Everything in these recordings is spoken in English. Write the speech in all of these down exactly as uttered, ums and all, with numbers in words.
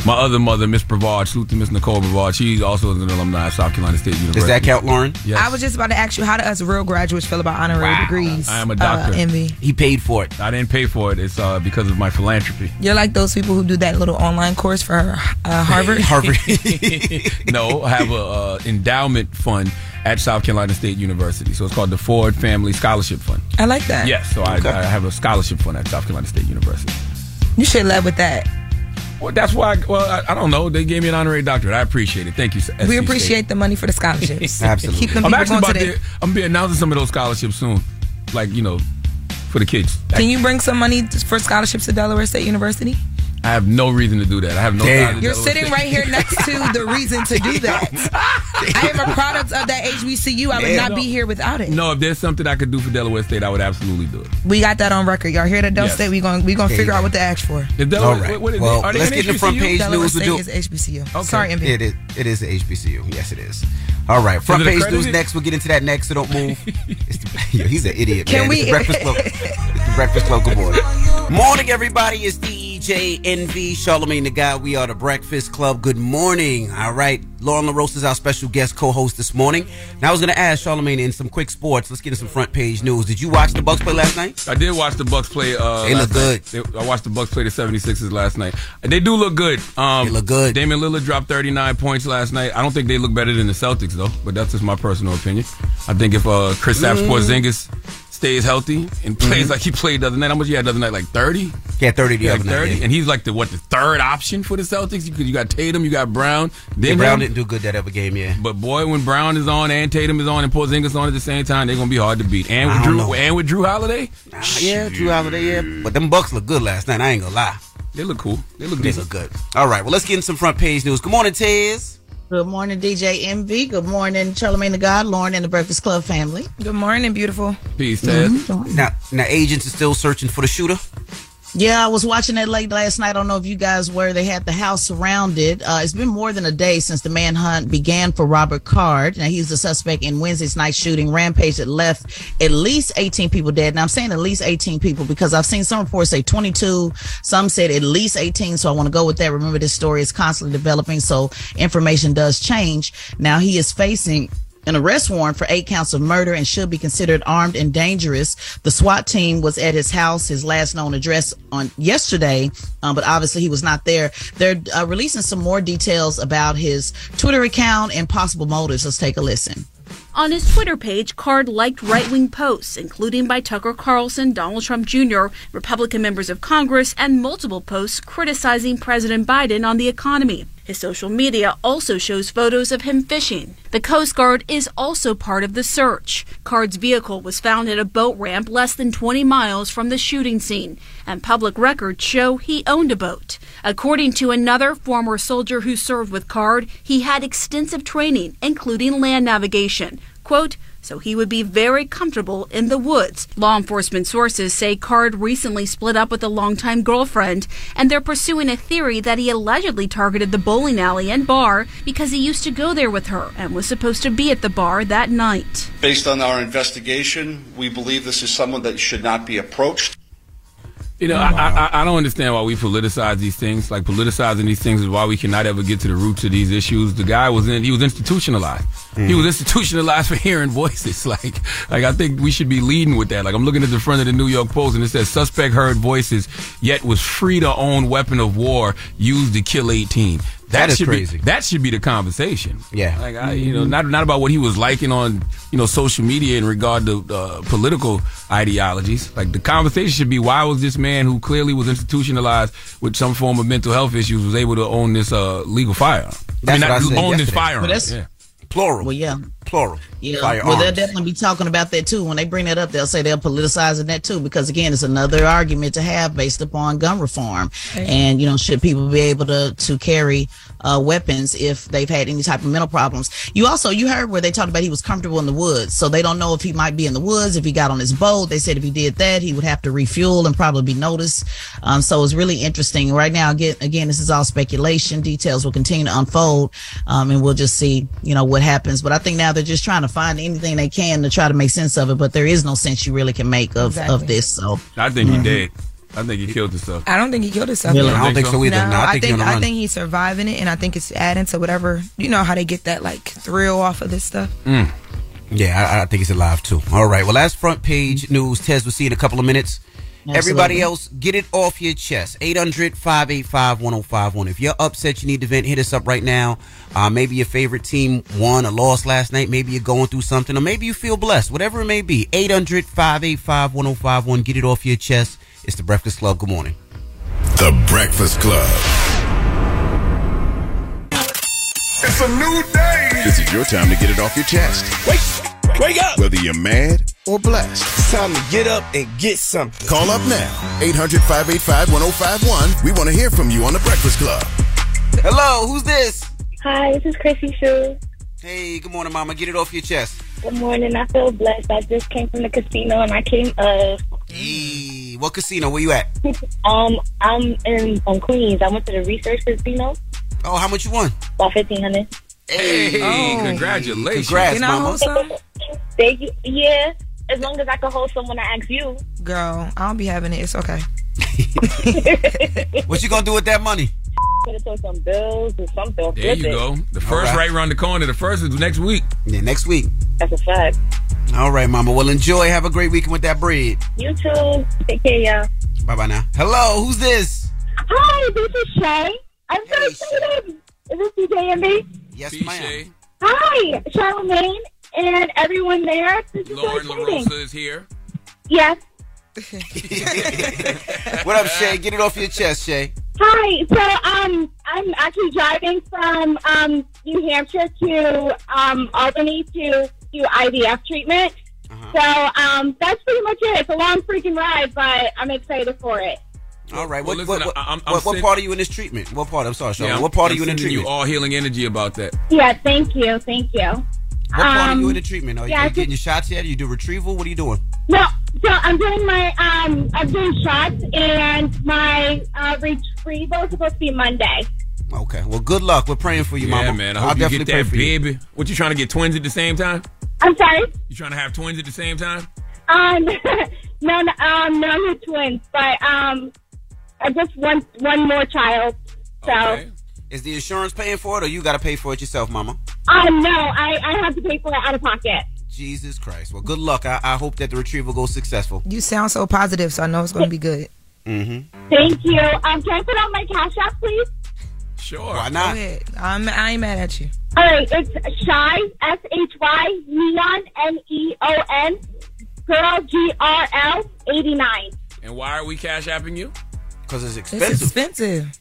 My other mother, Miss Brevard, salute to Miss Nicole Brevard. She also is an alumni of South Carolina State University. Does that count, Lauren? Yes. I was just about to ask you, how do us real graduates feel about honorary Wow. degrees? I am a doctor. Uh, Envy. He paid for it. I didn't pay for it. It's uh, because of my philanthropy. You're like those people who do that little online course for uh, Harvard. Harvard. No, I have a uh, endowment fund at South Carolina State University. So it's called the Ford Family Scholarship Fund. I like that. Yes, so Okay. I, I have a scholarship fund at South Carolina State University. You should love with that. Well, that's why, I, well, I, I don't know. They gave me an honorary doctorate. I appreciate it. Thank you, S C We State. appreciate the money for the scholarships. Absolutely. Keep them I'm people actually going about to to, the... I'm gonna be announcing some of those scholarships soon. Like, you know, for the kids. Can you bring some money for scholarships to Delaware State University? I have no reason to do that. I have no Damn. ties to You're Delaware sitting State. right here next to the reason to do that. I am a product of that H B C U. I would Damn. not be here without it. No, if there's something I could do for Delaware State, I would absolutely do it. We got that on record. Y'all hear that? Don't Yes. say we going we gonna There figure you out go. what to ask for. If Delaware, All right. what, what is Well, they, are they let's an get the H B C U? front page Delaware news. We State do. is H B C U. Okay. Sorry, M B. It is. It is the H B C U. Yes, it is. All right. Front Is it page accredited? news next. We'll get into that next. So don't move. It's the, yeah, he's an idiot. Can man. we- It's the Breakfast Club. It's the Breakfast Club. Good morning. Morning, everybody. It's D J Envy, Charlamagne the God. We are the Breakfast Club. Good morning. All right. Lauren LaRosa is our special guest co-host this morning. Now I was going to ask Charlamagne in some quick sports. Let's get into some front page news. Did you watch the Bucks play last night? I did watch the Bucks play. Uh, They look last night. good. They, I watched the Bucks play the seventy-sixers last night. They do look good. Um, They look good. Damian Lillard dropped thirty-nine points last night. I don't think they look better than the Celtics, though, but that's just my personal opinion. I think if uh, Kristaps Mm. Porzingis stays healthy and plays like he played the other night, how much he had the other night? Like thirty? He had thirty the Yeah, other like night. thirty. yeah. And he's like the, what, the third option for the Celtics? Because you got Tatum, you got Brown. Then Yeah, Brown him. didn't do good that other game, yeah. But boy, when Brown is on and Tatum is on and Porzingis on at the same time, they're gonna be hard to beat. And I with don't Drew know. and with Drew Holiday, Ah, yeah, Drew Holiday, yeah. But them Bucks look good last night. I ain't gonna lie. they look cool. They look They decent. look good. All right, well, let's get in some front page news. Good morning, Tez. Good morning, D J M V. Good morning, Charlamagne the God, Lauren, and the Breakfast Club family. Good morning, beautiful. Peace, Ted. Now, now, agents are still searching for the shooter. Yeah, I was watching that late last night. I don't know if you guys were. They had the house surrounded. Uh, it's been more than a day since the manhunt began for Robert Card. Now, he's the suspect in Wednesday's night shooting rampage that left at least eighteen people dead. Now, I'm saying at least eighteen people because I've seen some reports say twenty-two. Some said at least eighteen. So I want to go with that. Remember, this story is constantly developing, so information does change. Now, he is facing an arrest warrant for eight counts of murder and should be considered armed and dangerous. The SWAT team was at his house, his last known address, on yesterday, um, but obviously he was not there. They're uh, releasing some more details about his Twitter account and possible motives. Let's take a listen. On his Twitter page, Card liked right-wing posts, including by Tucker Carlson, Donald Trump Junior, Republican members of Congress, and multiple posts criticizing President Biden on the economy. His social media also shows photos of him fishing. The Coast Guard is also part of the search. Card's vehicle was found at a boat ramp less than twenty miles from the shooting scene, and public records show he owned a boat. According to another former soldier who served with Card, he had extensive training, including land navigation. Quote, so he would be very comfortable in the woods. Law enforcement sources say Card recently split up with a longtime girlfriend, and they're pursuing a theory that he allegedly targeted the bowling alley and bar because he used to go there with her and was supposed to be at the bar that night. Based on our investigation, we believe this is someone that should not be approached. You know, I, I I don't understand why we politicize these things. Like, politicizing these things is why we cannot ever get to the roots of these issues. The guy was in, he was institutionalized. Mm. He was institutionalized for hearing voices. Like, like I think we should be leading with that. Like, I'm looking at the front of the New York Post and it says suspect heard voices, yet was free to own weapon of war used to kill eighteen. That, That is should crazy. Be, that should be the conversation. Yeah. Like, I, you know, not not about what he was liking on, you know, social media in regard to uh, political ideologies. Like, the conversation should be, why was this man who clearly was institutionalized with some form of mental health issues was able to own this uh, legal firearm? That's I mean, what I not said own this yesterday. firearm. Well, that's- yeah. Plural. Well, yeah. Plural. Yeah, Firearms. well, they'll definitely be talking about that too. When they bring that up, they'll say they're politicizing that too, because again, it's another argument to have based upon gun reform. And, you know, should people be able to, to carry uh, weapons if they've had any type of mental problems? You also, you heard where they talked about he was comfortable in the woods. So they don't know if he might be in the woods. If he got on his boat, they said if he did that, he would have to refuel and probably be noticed. Um, so it's really interesting. Right now, again, again, this is all speculation. Details will continue to unfold. Um, and we'll just see, you know, what happens. But I think now they're just trying to find anything they can to try to make sense of it. But there is no sense you really can make of, Exactly. of this. So I think mm-hmm. he did. I think he killed himself. I don't think he killed himself. Really? I don't think so either. No, No, I I think think, he's on the I run. think he's surviving it, and I think it's adding to whatever, you know how they get that like thrill off of this stuff. Mm. Yeah, I, I think he's alive too. All right. Well, that's front page news. Tez, we'll see you in a couple of minutes. Absolutely. Everybody else, get it off your chest. eight hundred, five eight five, one oh five one. If you're upset, you need to vent, hit us up right now. Uh, maybe your favorite team won or lost last night. Maybe you're going through something, or maybe you feel blessed. Whatever it may be. eight hundred, five eight five, one oh five one. Get it off your chest. It's The Breakfast Club. Good morning. The Breakfast Club. It's a new day. This is your time to get it off your chest. Wake, wake up. Whether you're mad or blessed. It's time to get up and get something. Call up now. eight hundred, five eight five, one oh five one. We want to hear from you on The Breakfast Club. Hello, who's this? Hi, this is Chrissy Sue. Hey, good morning, Mama. Get it off your chest. Good morning. I feel blessed. I just came from the casino and I came, uh... Hey, what casino? Where you at? um, I'm in on Queens. I went to the Research Casino. Oh, how much you won? About fifteen hundred. Hey, Oh. congratulations. Congrats, Can I Mama. hold some? Thank you. Yeah, as long as I can hold someone I ask you. Girl, I don't be having it. It's okay. What you gonna do with that money? Could have took some bills or something. Or There flip you it. go. The first All right. right around the corner. The first is next week. Yeah, next week. That's a fact. All right, Mama. Well, enjoy. Have a great weekend with that bread. You too. Take care, y'all. Bye-bye now. Hello, who's this? Hi, this is Shay. I'm so excited. Is this D J M B? Yes, P. ma'am. Hi, Charlamagne and everyone there. This is Lauren so exciting. LaRosa is here. Yes. What up, Shay? Get it off your chest, Shay. Hi. So, um, I'm actually driving from um New Hampshire to um Albany to do I V F treatment. Uh-huh. So, um, that's pretty much it. It's a long freaking ride, but I'm excited for it. All right. Well, What, listen, what, what, I- I'm- I'm what, what send- part are you in this treatment? What part? I'm sorry, Sean. Yeah, I'm- what part I'm are you in the sending treatment? you all healing energy about that. Yeah. Thank you. Thank you. What part are you Um, in the treatment? Are you, yeah, are I you getting your shots yet? You do retrieval? What are you doing? No, so I'm doing my um I'm doing shots and my uh retrieval is supposed to be Monday. Okay. Well, good luck. We're praying for you, Yeah, Mama. man. I I'll hope you definitely get pray that for you. baby. What, you trying to get twins at the same time? I'm sorry. You trying to have twins at the same time? Um no no um no no twins, but um I just want one more child. So Okay. Is the insurance paying for it, or you got to pay for it yourself, Mama? um no, I, I have to pay for it out of pocket. Jesus Christ. Well, good luck. I, I hope that the retrieval goes successful. You sound so positive, so I know it's going to be good. Mm-hmm. Thank you. Um can I put on my cash app, please? Sure. Why Go not? ahead. I'm, I ain't mad at you. All right, it's Shy S H Y Neon N E O N Girl G R L eighty-nine. And why are we cash apping you? Because it's It's expensive. expensive.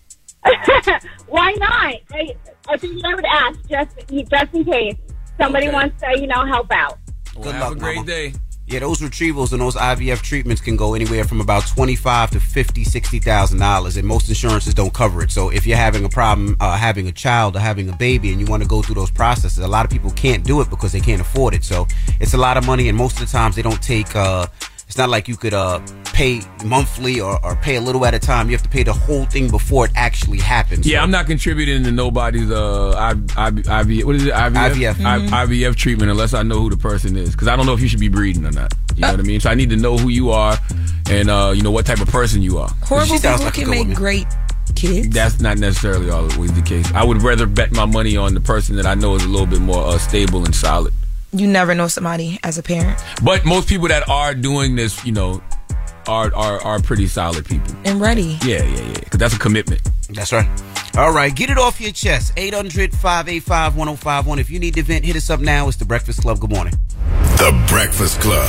Why not? I, I think I would ask just just in case somebody Okay. wants to, you know, help out. Well, Good have luck, a great Mama. day. Yeah, those retrievals and those I V F treatments can go anywhere from about twenty-five to fifty, sixty thousand dollars, and most insurances don't cover it. So if you're having a problem uh, having a child or having a baby, and you want to go through those processes, a lot of people can't do it because they can't afford it. So it's a lot of money, and most of the times they don't take. Uh, it's not like you could uh, pay monthly or, or pay a little at a time. You have to pay the whole thing before it actually happens. Yeah, So- I'm not contributing to nobody's uh I, I, I, I, what is it? I V F? I V F. I, I V F treatment unless I know who the person is, because I don't know if you should be breeding or not. You know what I mean? So I need to know who you are and uh you know what type of person you are. Horrible She sounds people like a can good make woman. great kids. That's not necessarily always the case. I would rather bet my money on the person that I know is a little bit more uh, stable and solid. You never know somebody as a parent. But most people that are doing this, you know, are are, are pretty solid people. And ready. Yeah, yeah, yeah. Because that's a commitment. That's right. All right, get it off your chest. eight hundred, five eight five, one oh five one. If you need to vent, hit us up now. It's The Breakfast Club. Good morning. The Breakfast Club.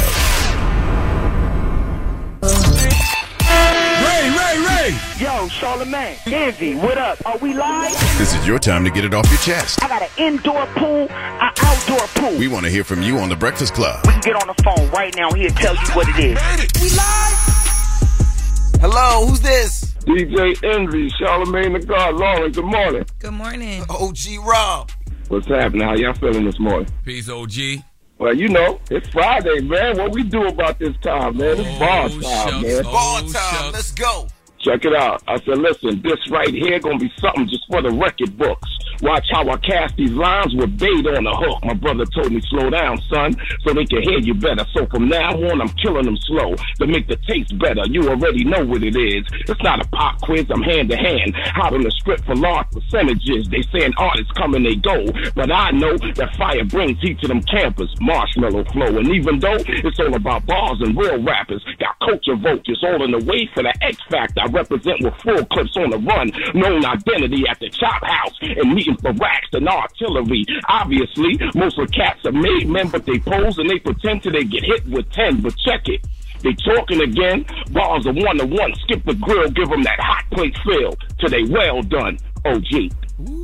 Ray, Ray, Ray! Yo, Charlamagne, Envy, what up? Are we live? This is your time to get it off your chest. I got an indoor pool, an outdoor pool. We want to hear from you on The Breakfast Club. We can get on the phone right now. He'll tell you what it is. We live? Hello, who's this? D J Envy, Charlamagne the God, Lauren, good morning. Good morning. O G Rob. What's happening? How y'all feeling this morning? Peace, O G. Well, you know, it's Friday, man. What we do about this time, man? It's bar time, shucks. man. Oh, Ball time. shucks. Let's go. Check it out. I said, listen, this right here gonna be something just for the record books. Watch how I cast these lines with bait on the hook. My brother told me, slow down, son, so they can hear you better. So from now on, I'm killing them slow to make the taste better. You already know what it is. It's not a pop quiz, I'm hand to hand. Out on the strip for large percentages. They saying artists come and they go, but I know that fire brings heat to them campers. Marshmallow flow, and even though it's all about bars and real rappers, got culture vultures all in the way for the X Factor. I represent with full clips on the run, known identity at the chop house, and meeting for racks and artillery. Obviously, most of the cats are made men, but they pose and they pretend till they get hit with ten. But check it. They talking again, bars are one to one. Skip the grill, give them that hot plate feel till they well done. O G.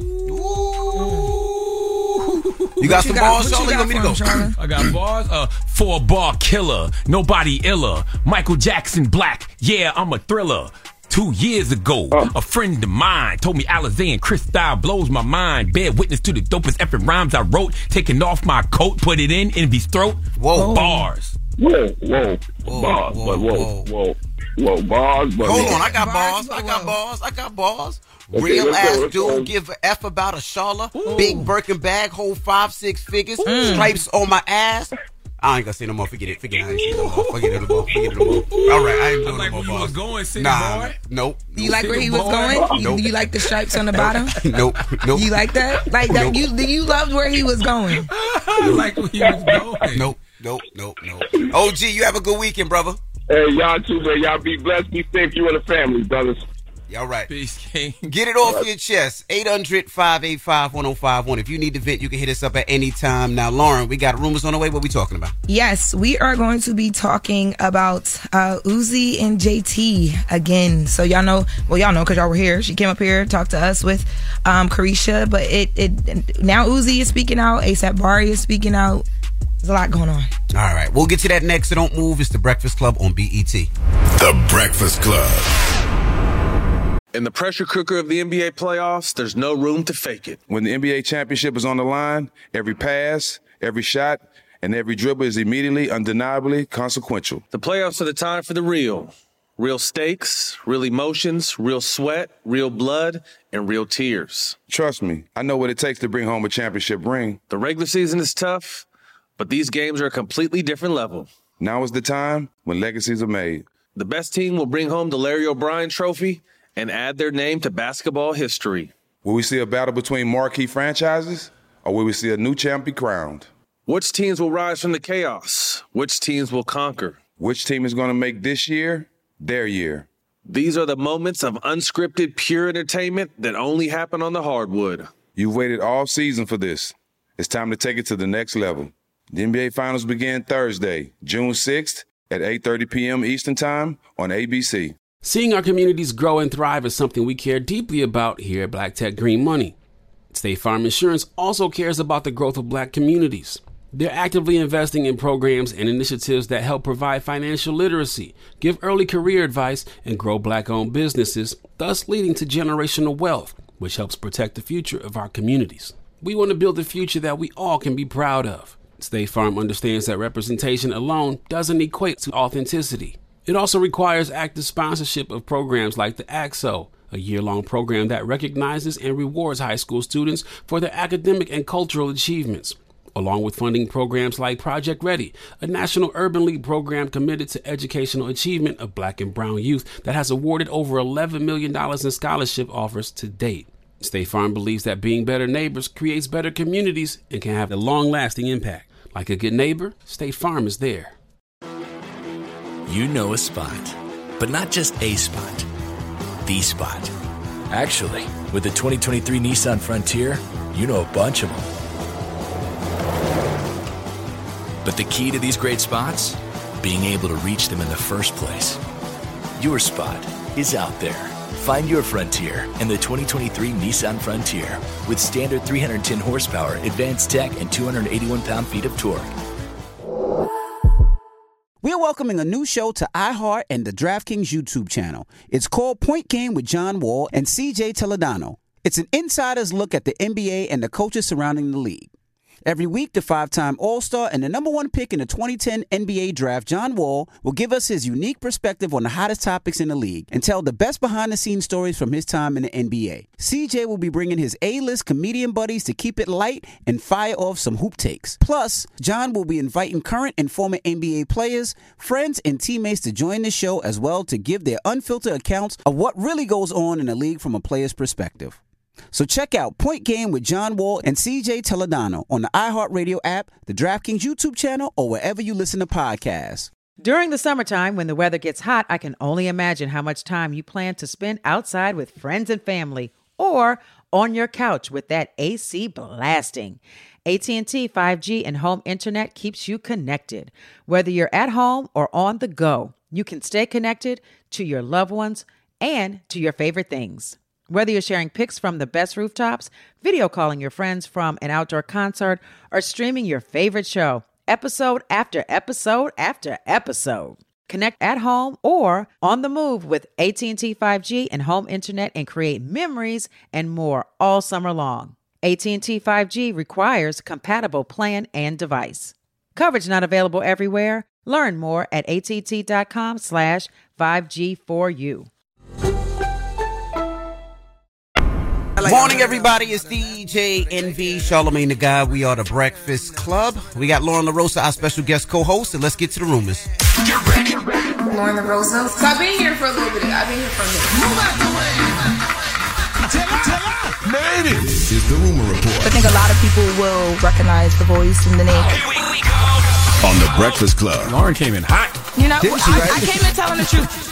You got some bars, Charlie? You want me to go? I got bars. Uh, four bar killer, nobody iller. Michael Jackson Black, yeah, I'm a thriller. Two years ago, a friend of mine told me Alizé and Chris style blows my mind. Bear witness to the dopest effing rhymes I wrote. Taking off my coat, put it in Envy's throat. Whoa, bars. Whoa, whoa, whoa, bars, whoa, but whoa, whoa, whoa, whoa, bars. But hold whoa. on, I got Bars, bars. I whoa, got whoa. bars. I got bars. Okay, Real let's ass go, let's dude go. give a F about a Charlotte. Big Birkin bag, hold five, six figures. Stripes on my ass. I ain't gonna say no more. Forget it. Forget it. I ain't say no more. Forget it no more. Forget it no more. All right, I ain't doing like no more where you was bars. going, city Nah, boy. nope. You like where he was boy. going? Nope. You, you like the stripes on the bottom? Nope. Nope. You like that? Like that? Nope. You you loved where he was going? I like where he was going. Nope. Nope. Nope. Nope. O G, you have a good weekend, brother. Hey, y'all too, man. Y'all be blessed, be safe, you and the family, brothers. Y'all right. Peace, King. Get it off your chest. eight hundred, five eight five, one oh five one. If you need to vent, you can hit us up at any time. Now, Lauren, we got rumors on the way. What we talking about? Yes, we are going to be talking about uh, Uzi and J T again. So y'all know, well, y'all know because y'all were here. She came up here, talked to us with um, Carisha, but it, it now Uzi is speaking out. ASAP Bari is speaking out. There's a lot going on. All right, we'll get to that next. So don't move. It's The Breakfast Club on B E T. The Breakfast Club. In the pressure cooker of the N B A playoffs, there's no room to fake it. When the N B A championship is on the line, every pass, every shot, and every dribble is immediately, undeniably consequential. The playoffs are the time for the real. Real stakes, real emotions, real sweat, real blood, and real tears. Trust me, I know what it takes to bring home a championship ring. The regular season is tough, but these games are a completely different level. Now is the time when legacies are made. The best team will bring home the Larry O'Brien Trophy and add their name to basketball history. Will we see a battle between marquee franchises, or will we see a new champ be crowned? Which teams will rise from the chaos? Which teams will conquer? Which team is going to make this year their year? These are the moments of unscripted, pure entertainment that only happen on the hardwood. You've waited all season for this. It's time to take it to the next level. The N B A Finals begin Thursday, June sixth at eight thirty p.m. Eastern Time on A B C. Seeing our communities grow and thrive is something we care deeply about here at Black Tech Green Money. State Farm Insurance also cares about the growth of black communities. They're actively investing in programs and initiatives that help provide financial literacy, give early career advice, and grow black-owned businesses, thus leading to generational wealth, which helps protect the future of our communities. We want to build a future that we all can be proud of. State Farm understands that representation alone doesn't equate to authenticity. It also requires active sponsorship of programs like the A X O, a year-long program that recognizes and rewards high school students for their academic and cultural achievements, along with funding programs like Project Ready, a National Urban League program committed to educational achievement of black and brown youth that has awarded over eleven million dollars in scholarship offers to date. State Farm believes that being better neighbors creates better communities and can have a long-lasting impact. Like a good neighbor, State Farm is there. You know a spot, but not just a spot, the spot. Actually, with the twenty twenty-three Nissan Frontier, you know a bunch of them. But the key to these great spots? Being able to reach them in the first place. Your spot is out there. Find your Frontier in the twenty twenty-three Nissan Frontier with standard three hundred ten horsepower, advanced tech, and two hundred eighty-one pound-feet of torque. We're welcoming a new show to iHeart and the DraftKings YouTube channel. It's called Point Game with John Wall and C J Toledano. It's an insider's look at the N B A and the coaches surrounding the league. Every week, the five-time All-Star and the number one pick in the twenty ten N B A Draft, John Wall, will give us his unique perspective on the hottest topics in the league and tell the best behind-the-scenes stories from his time in the N B A. C J will be bringing his A-list comedian buddies to keep it light and fire off some hoop takes. Plus, John will be inviting current and former N B A players, friends, and teammates to join the show as well to give their unfiltered accounts of what really goes on in the league from a player's perspective. So check out Point Game with John Wall and C J Toledano on the iHeartRadio app, the DraftKings YouTube channel, or wherever you listen to podcasts. During the summertime, when the weather gets hot, I can only imagine how much time you plan to spend outside with friends and family or on your couch with that A C blasting. A T and T five G and home internet keeps you connected. Whether you're at home or on the go, you can stay connected to your loved ones and to your favorite things. Whether you're sharing pics from the best rooftops, video calling your friends from an outdoor concert, or streaming your favorite show, episode after episode after episode. Connect at home or on the move with A T and T five G and home internet and create memories and more all summer long. A T and T five G requires compatible plan and device. Coverage not available everywhere. Learn more at att.com slash 5G for you. Morning, everybody. It's D J Envy, Charlamagne the God. We are the Breakfast Club. We got Lauren LaRosa, our special guest co-host, and let's get to the rumors. Get ready, get ready. Lauren LaRosa. So I've been here for a little bit. I've been here for a minute. Move out the way. Tell her, tell her. Made it. This is the Rumor Report. I think a lot of people will recognize the voice and the name. Here we, we go. On the Breakfast Club. Lauren came in hot. You know, Didn't she, I, right? I came in telling the truth.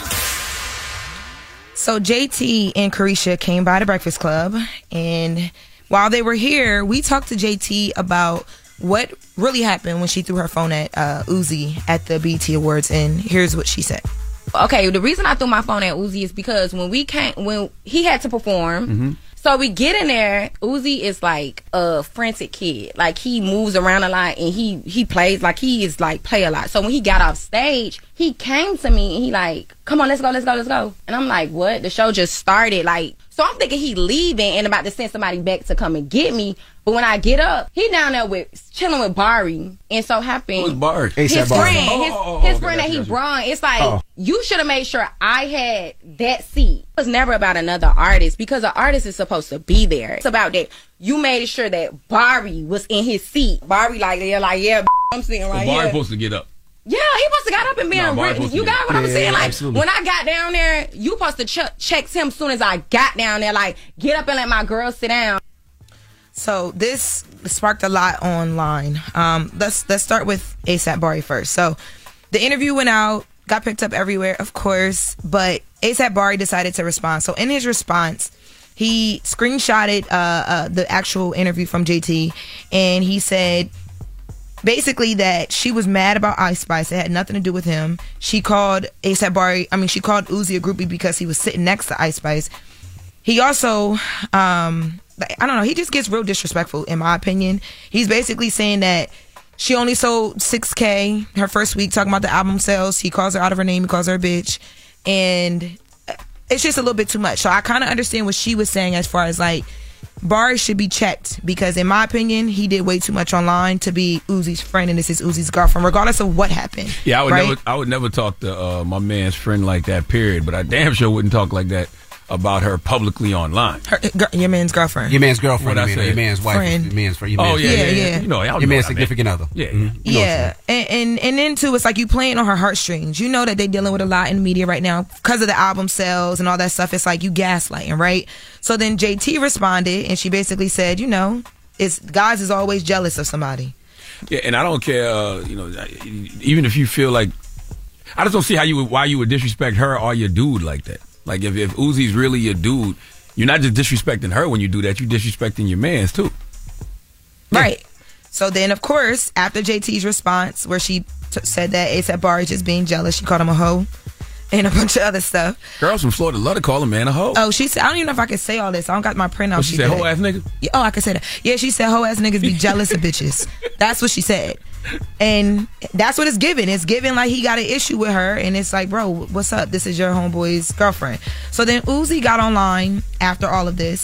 So J T and Carisha came by the Breakfast Club, and while they were here, we talked to J T about what really happened when she threw her phone at uh, Uzi at the B E T Awards, and here's what she said. Okay, the reason I threw my phone at Uzi is because when we came, when he had to perform, mm-hmm. so we get in there, Uzi is like a frantic kid. Like, he moves around a lot, and he, he plays, like, he is, like, play a lot. So when he got off stage, he came to me, and he like, come on, let's go, let's go, let's go. And I'm like, what? The show just started, like, so I'm thinking he leaving and about to send somebody back to come and get me. But when I get up, he down there with chilling with Bari, and so happened. Who's Bari? His A$AP friend, Bari. his, Oh, oh, oh, his okay, friend that gotcha, he gotcha. brought. It's like, Oh. you should have made sure I had that seat. It was never about another artist, because an artist is supposed to be there. It's about that you made sure that Bari was in his seat. Bari like, they're like, yeah, I'm sitting Well, right Bari here. supposed to get up. Yeah, he must have got up and been Nah, Bari ready. supposed to You get got up. what I'm Yeah, saying? Like, absolutely. when I got down there, you supposed to ch- check him as soon as I got down there. Like, get up and let my girl sit down. So this sparked a lot online. Um, let's let's start with A$AP Bari first. So the interview went out, got picked up everywhere, of course, but A$AP Bari decided to respond. So in his response, he screenshotted uh, uh, the actual interview from J T, and he said basically that she was mad about Ice Spice. It had nothing to do with him. She called A$AP Bari, I mean, she called Uzi a groupie because he was sitting next to Ice Spice. He also, um, I don't know, he just gets real disrespectful, in my opinion. He's basically saying that she only sold six K her first week, talking about the album sales. He calls her out of her name, he calls her a bitch. And it's just a little bit too much. So I kind of understand what she was saying as far as, like, Bari should be checked, because in my opinion, he did way too much online to be Uzi's friend, and this is Uzi's girlfriend, regardless of what happened. Yeah, I would right? never, I would never talk to uh, my man's friend like that. Period. But I damn sure wouldn't talk like that about her publicly online. Her, gr- your man's girlfriend. Your man's girlfriend. What'd I I mean, say? your man's wife. Friend. Your man's friend. Your Oh man's yeah, friend. yeah, yeah, yeah. You know, y'all Your know man's what I meant. significant other. Yeah, Mhm. yeah. You know Yeah, and, and and then too, it's like you playing on her heartstrings. You know that they dealing with a lot in the media right now because of the album sales and all that stuff. It's like you gaslighting, right? So then J T responded, and she basically said, you know, it's guys is always jealous of somebody. Yeah, and I don't care. Uh, you know, even if you feel like, I just don't see how you would, why you would disrespect her or your dude like that. Like if if Uzi's really your dude, you're not just disrespecting her when you do that. You're disrespecting your mans too. Right. So then, of course, after J T's response, where she t- said that A$AP Bari is just being jealous, she called him a hoe and a bunch of other stuff. Girls from Florida love to call a man a hoe. Oh, she said, I don't even know if I can say all this. I don't got my printout. What she said, did. hoe ass nigga? Yeah, oh, I can say that. Yeah, she said, hoe ass niggas be jealous of bitches. That's what she said. And that's what it's giving. It's giving like he got an issue with her, and it's like, bro, what's up? This is your homeboy's girlfriend. So then Uzi got online after all of this,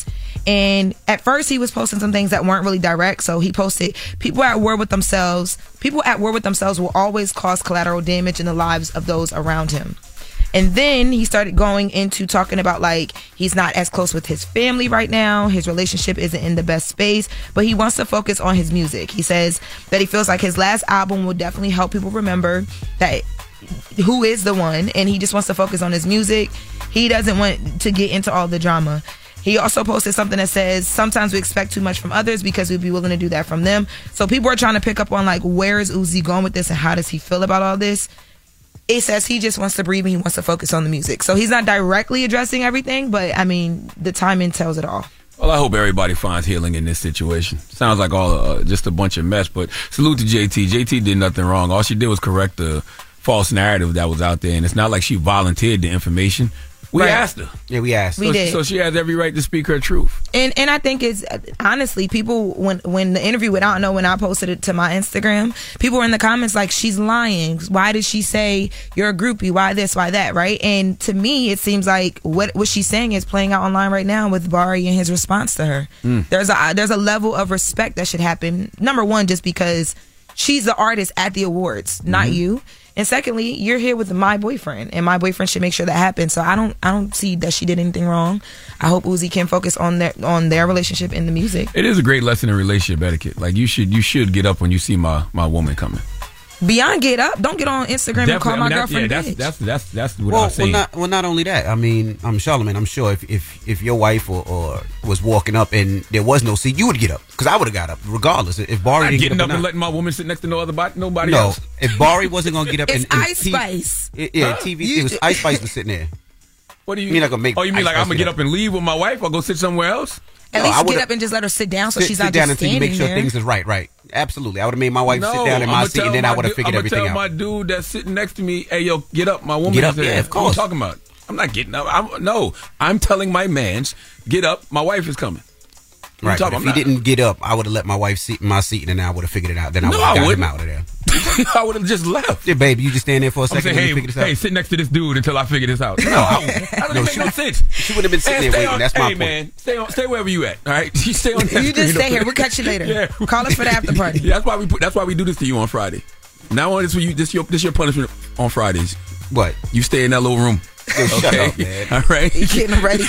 And at first he was posting some things that weren't really direct. So he posted, people at war with themselves, people at war with themselves will always cause collateral damage in the lives of those around him. And then he started going into talking about like he's not as close with his family right now. His relationship isn't in the best space, but he wants to focus on his music. He says that he feels like his last album will definitely help people remember that who is the one, and he just wants to focus on his music. He doesn't want to get into all the drama. He also posted something that says, sometimes we expect too much from others because we'd be willing to do that from them. So people are trying to pick up on like, where is Uzi going with this and how does he feel about all this? It says he just wants to breathe and he wants to focus on the music. So he's not directly addressing everything, but I mean, the timing tells it all. Well, I hope everybody finds healing in this situation. Sounds like all uh, just a bunch of mess, but salute to J T. J T did nothing wrong. All she did was correct the false narrative that was out there, and it's not like she volunteered the information. We Right. asked her. Yeah, we asked. We so, did. so she has every right to speak her truth. And and I think it's honestly, people when when the interview went out, I know when I posted it to my Instagram, people were in the comments like, she's lying. Why did she say you're a groupie? Why this? Why that? Right? And to me, it seems like what what she's saying is playing out online right now with Bari and his response to her. Mm. There's a there's a level of respect that should happen. Number one, just because she's the artist at the awards, not Mm-hmm. you. And secondly, you're here with my boyfriend, and my boyfriend should make sure that happens. So I don't, I don't see that she did anything wrong. I hope Uzi can focus on their, on their relationship in the music. It is a great lesson in relationship etiquette. Like you should, you should get up when you see my my woman coming. Beyond get up, don't get on Instagram and call Definitely. I my mean, that- girlfriend yeah, a that's, bitch. that's that's that's what Well, I'm well, saying. not well. Not only that. I mean, I'm Charlamagne. I'm sure if if if your wife or, or was walking up and there was no seat, you would get up because I would have got up regardless. If Bari I'm didn't getting get up up, or and not. letting my woman sit next to no other body, nobody no, else. if Bari wasn't gonna get up, It's and, and Ice T- Spice. it- yeah, Huh? T V. You- It was Ice Spice was sitting there. What do you? You're not gonna make Oh, you mean Ice like Spice I'm gonna get get up. up and leave with my wife or go sit somewhere else? At No, I least get would've- up and just let her sit down so sit, she's sit not down just until you standing make sure there. things is right. Right. Absolutely. I would have made my wife no, sit down in my I'ma seat, and tell then I my would have du- figured I'ma everything tell out. my dude that's sitting next to me, hey, yo, get up. My woman Get is up, there. yeah, of What are you course. talking about? I'm not getting up. I'm, no, I'm telling my mans, get up. My wife is coming. What Right. you But talking if about? he didn't get up, I would have let my wife sit in my seat, and then I would have figured it out. Then I No, would have I got him wouldn't. out of there. I would have just left. Yeah, baby, you just stand there for a I'm second saying, and hey, you figure this out. hey, sit next to this dude until I figure this out. No, that doesn't No, make she no would- sense. she would have been sitting And there stay waiting. on- That's my hey, point. man, stay on, stay wherever you at. All right, you stay on. That You just screen stay up here. there. We'll catch you later. Yeah. Call us for the after party. Yeah, that's why we put. That's why we do this to you on Friday. Now on this, you this your this your punishment on Fridays. What? You stay in that little room. Yo, shut Okay. up, man. All right. He's getting ready.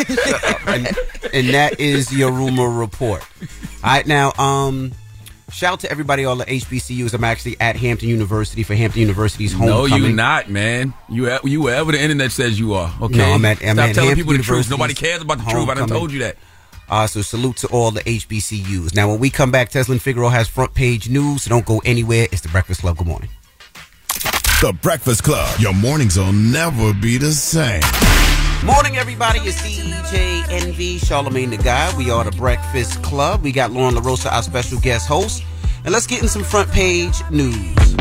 and, and that is your rumor report. All right, now, um, shout out to everybody, all the H B C Us. I'm actually at Hampton University for Hampton University's No, homecoming. you not, man. You you wherever the internet says you are. Okay. No, I'm at- I'm Stop at telling Hampton people the truth. University's Nobody cares about the truth. I done homecoming. told you that. Uh, so salute to all the H B C Us. Now, when we come back, Teslin Figaro has front page news, so don't go anywhere. It's the Breakfast Club. Good morning. The Breakfast Club. Your mornings will never be the same. Morning, everybody. It's D J Envy, Charlamagne the Guy. We are the Breakfast Club. We got Lauren LaRosa, our special guest host. And let's get in some front page news.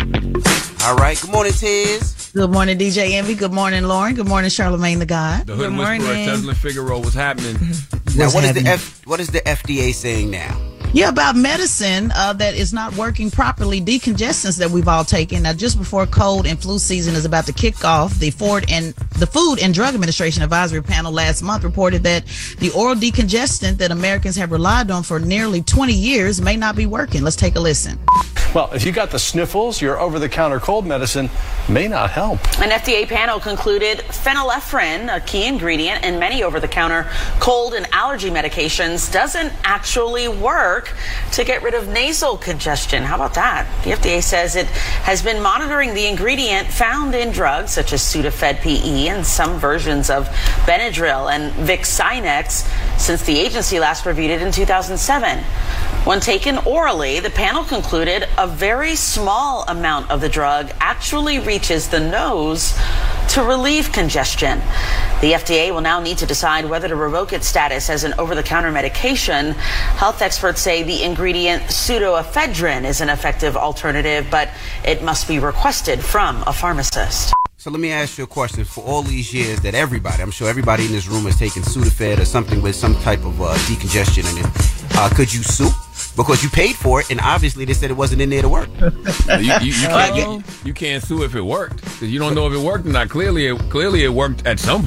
All right. Good morning, Tiz. Good morning, D J Envy. Good morning, Lauren. Good morning, Charlamagne the Guy. The Hood Whisperer, Teslin Figaro, what's happening? Now, What's what is the happening? F, what is the F D A saying now? Yeah, about medicine uh, that is not working properly, decongestants that we've all taken. Now, just before cold and flu season is about to kick off, the Ford and the Food and Drug Administration Advisory Panel last month reported that the oral decongestant that Americans have relied on for nearly twenty years may not be working. Let's take a listen. Well, if you got the sniffles, your over-the-counter cold medicine may not help. An F D A panel concluded phenylephrine, a key ingredient in many over-the-counter cold and allergy medications, doesn't actually work to get rid of nasal congestion. How about that? The F D A says it has been monitoring the ingredient found in drugs such as Sudafed P E and some versions of Benadryl and Vicks-Sinex since the agency last reviewed it in two thousand seven. When taken orally, the panel concluded a very small amount of the drug actually reaches the nose to relieve congestion. The F D A will now need to decide whether to revoke its status as an over-the-counter medication. Health experts say the ingredient pseudoephedrine is an effective alternative, but it must be requested from a pharmacist. So let me ask you a question. For all these years that everybody, I'm sure everybody in this room has taken Sudafed or something with some type of uh, decongestion in it, uh, could you sue? Because you paid for it, and obviously they said it wasn't in there to work. you, you, you, can't, you, you can't sue if it worked because you don't know if it worked or not. Clearly, it, clearly it worked at some point.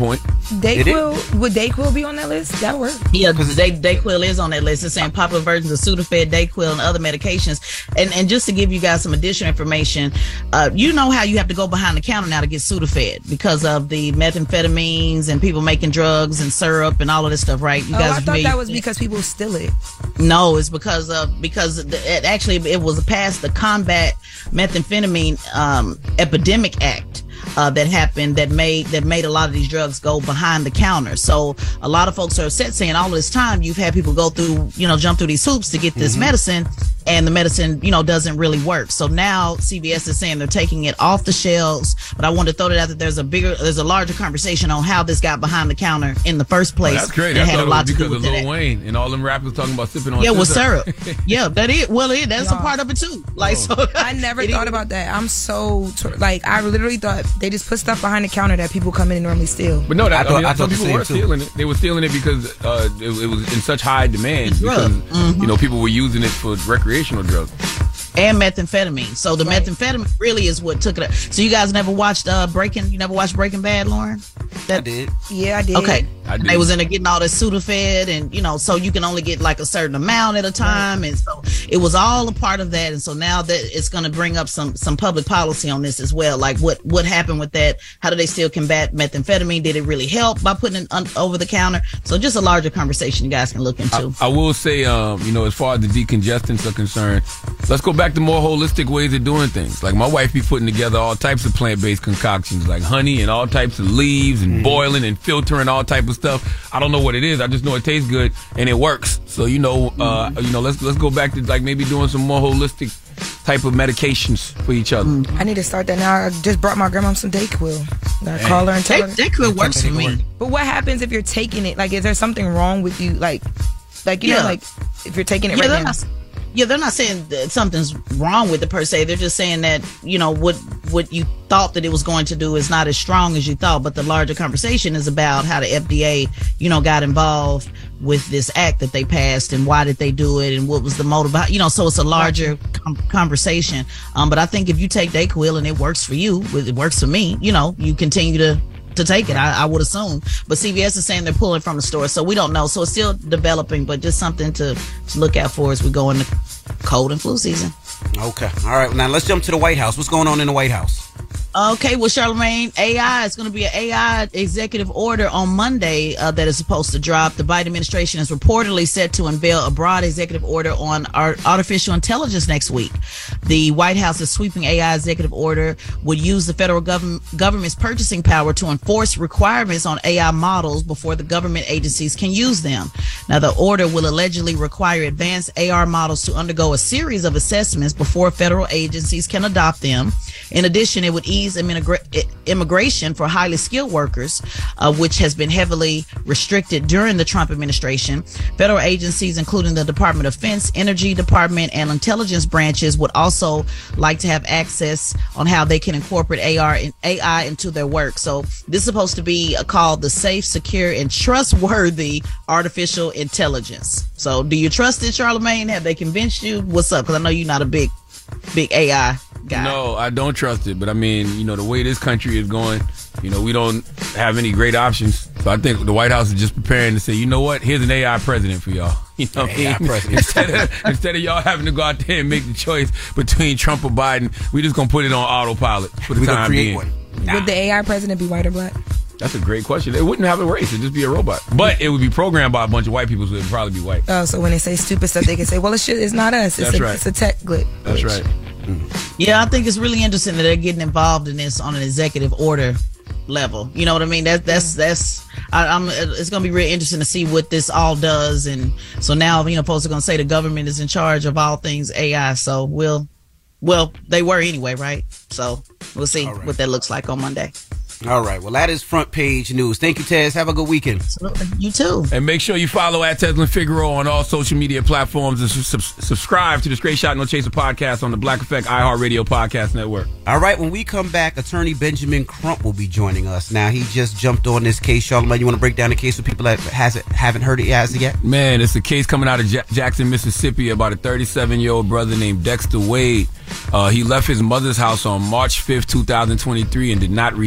Dayquil, would Dayquil be on that list? That work? Yeah, because Day, Dayquil is on that list. It's saying popular versions of Sudafed, Dayquil, and other medications. And and just to give you guys some additional information, uh, you know how you have to go behind the counter now to get Sudafed because of the methamphetamines and people making drugs and syrup and all of this stuff, right? You oh, guys I thought familiar? that was because people steal it. No, it's because of because it actually it was passed the Combat Methamphetamine um, Epidemic Act. Uh, that happened that made that made a lot of these drugs go behind the counter. So a lot of folks are upset saying all of this time you've had people go through, you know, jump through these hoops to get this Mm-hmm. medicine, and the medicine, you know, doesn't really work. So now C V S is saying they're taking it off the shelves. But I wanted to throw it out that there's a bigger, there's a larger conversation on how this got behind the counter in the first place. Well, that's great. That I had thought a it lot was to do because with of that. Lil Wayne and all them rappers talking about sipping on Yeah, with scissor. syrup. Yeah, that is. Well, it, that's a part of it too. Like, so I never thought about that. I'm so tor- like I literally thought they just put stuff behind the counter that people come in and normally steal. But no, that, I I thought- mean, I some thought the people same were too. stealing it. They were stealing it because uh, it, it was in such high demand because Mhm. you know people were using it for recreational drugs. And methamphetamine. So the Right. methamphetamine really is what took it up. So you guys never watched uh Breaking? You never watched Breaking Bad, Lauren? I did. Yeah, I did. Okay. I did. They was in there getting all this Sudafed, and you know, so you can only get like a certain amount at a time, and so it was all a part of that. And so now that it's going to bring up some some public policy on this as well, like what what happened with that? How do they still combat methamphetamine? Did it really help by putting it un- over the counter? So just a larger conversation you guys can look into. I, I will say, um, you know, as far as the decongestants are concerned, let's go back to more holistic ways of doing things. Like my wife be putting together all types of plant-based concoctions, like honey and all types of leaves and boiling and filtering all type of stuff. I don't know what it is. I just know it tastes good and it works. So you know, uh, you know, let's let's go back to like maybe doing some more holistic type of medications for each other. I need to start that now. I just brought my grandma some Dayquil. Gotta call her and tell her. Day- Dayquil works for me. But what happens if you're taking it? Like, is there something wrong with you? Like, like you Yeah. know, like if you're taking it Yeah, right they're now. not, yeah, they're not saying that something's wrong with it per se. They're just saying that, you know, what what you thought that it was going to do is not as strong as you thought. But the larger conversation is about how the F D A, you know, got involved with this act that they passed and why did they do it and what was the motive, you know, so it's a larger com- conversation. Um, but I think if you take Dayquil and it works for you, it works for me, you know, you continue to to take it, I, I would assume. But C V S is saying they're pulling from the store, so we don't know. So it's still developing, but just something to, to look out for as we go into cold and flu season. Okay. All right. Now let's jump to the White House. What's going on in the White House? Okay, well, Charlamagne, A I is going to be an A I executive order on Monday uh, that is supposed to drop. The Biden administration is reportedly set to unveil a broad executive order on art- artificial intelligence next week. The White House's sweeping A I executive order would use the federal government government's purchasing power to enforce requirements on A I models before the government agencies can use them. Now, the order will allegedly require advanced A R models to undergo a series of assessments before federal agencies can adopt them. In addition, it would ease immigra- immigration for highly skilled workers, uh, which has been heavily restricted during the Trump administration. Federal agencies, including the Department of Defense, Energy Department, and intelligence branches, would also like to have access on how they can incorporate A R and A I into their work. So this is supposed to be called the Safe, Secure, and Trustworthy Artificial Intelligence. So do you trust it, Charlamagne? Have they convinced you? What's up? Because I know you're not a big, big A I guy. No, I don't trust it. But I mean, you know, the way this country is going, you know, we don't have any great options. So I think the White House is just preparing to say, you know what? Here's an A I president for y'all. You know what I A I mean? president. Instead of, instead of y'all having to go out there and make the choice between Trump or Biden, we just gonna put it on autopilot for the We gonna time create being. one. Would the A I president be white or black? That's a great question. It wouldn't have a race. It'd just be a robot. But it would be programmed by a bunch of white people, so it'd probably be white. Oh, so when they say stupid stuff, they can say, "Well, it should, it's not us. It's That's a, right. it's a tech glitch." That's right. Yeah, I think it's really interesting that they're getting involved in this on an executive order level. You know what I mean? That, that's that's. I, I'm. It's going to be really interesting to see what this all does. And so now, you know, folks are going to say the government is in charge of all things A I. So we'll, well, they were anyway, right? So we'll see All right. what that looks like on Monday. All right. Well, that is front page news. Thank you, Tez. Have a good weekend. Absolutely. You too. And make sure you follow at Teslin Figaro on all social media platforms and sub- subscribe to the Straight Shot No Chaser podcast on the Black Effect iHeartRadio Podcast Network. All right. When we come back, Attorney Benjamin Crump will be joining us. Now, he just jumped on this case. Charlamagne, you want to break down the case for people that hasn't haven't heard it as of yet? Man, it's a case coming out of Ja- Jackson, Mississippi about a thirty-seven-year-old brother named Dexter Wade. Uh, he left his mother's house on March fifth, twenty twenty-three and did not return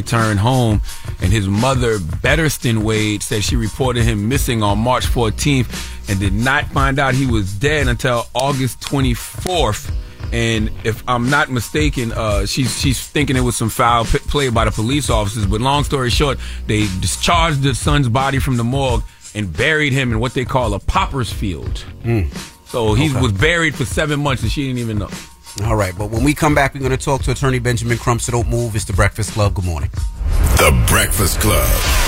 home. And his mother, Betterston Wade, said she reported him missing on March fourteenth and did not find out he was dead until August twenty-fourth. And if I'm not mistaken, uh, she's she's thinking it was some foul p- play by the police officers. But long story short, they discharged the son's body from the morgue and buried him in what they call a pauper's field. Mm. So he Okay. was buried for seven months and she didn't even know. All right, but when we come back, we're going to talk to Attorney Benjamin Crump, so don't move. It's The Breakfast Club. Good morning. The Breakfast Club.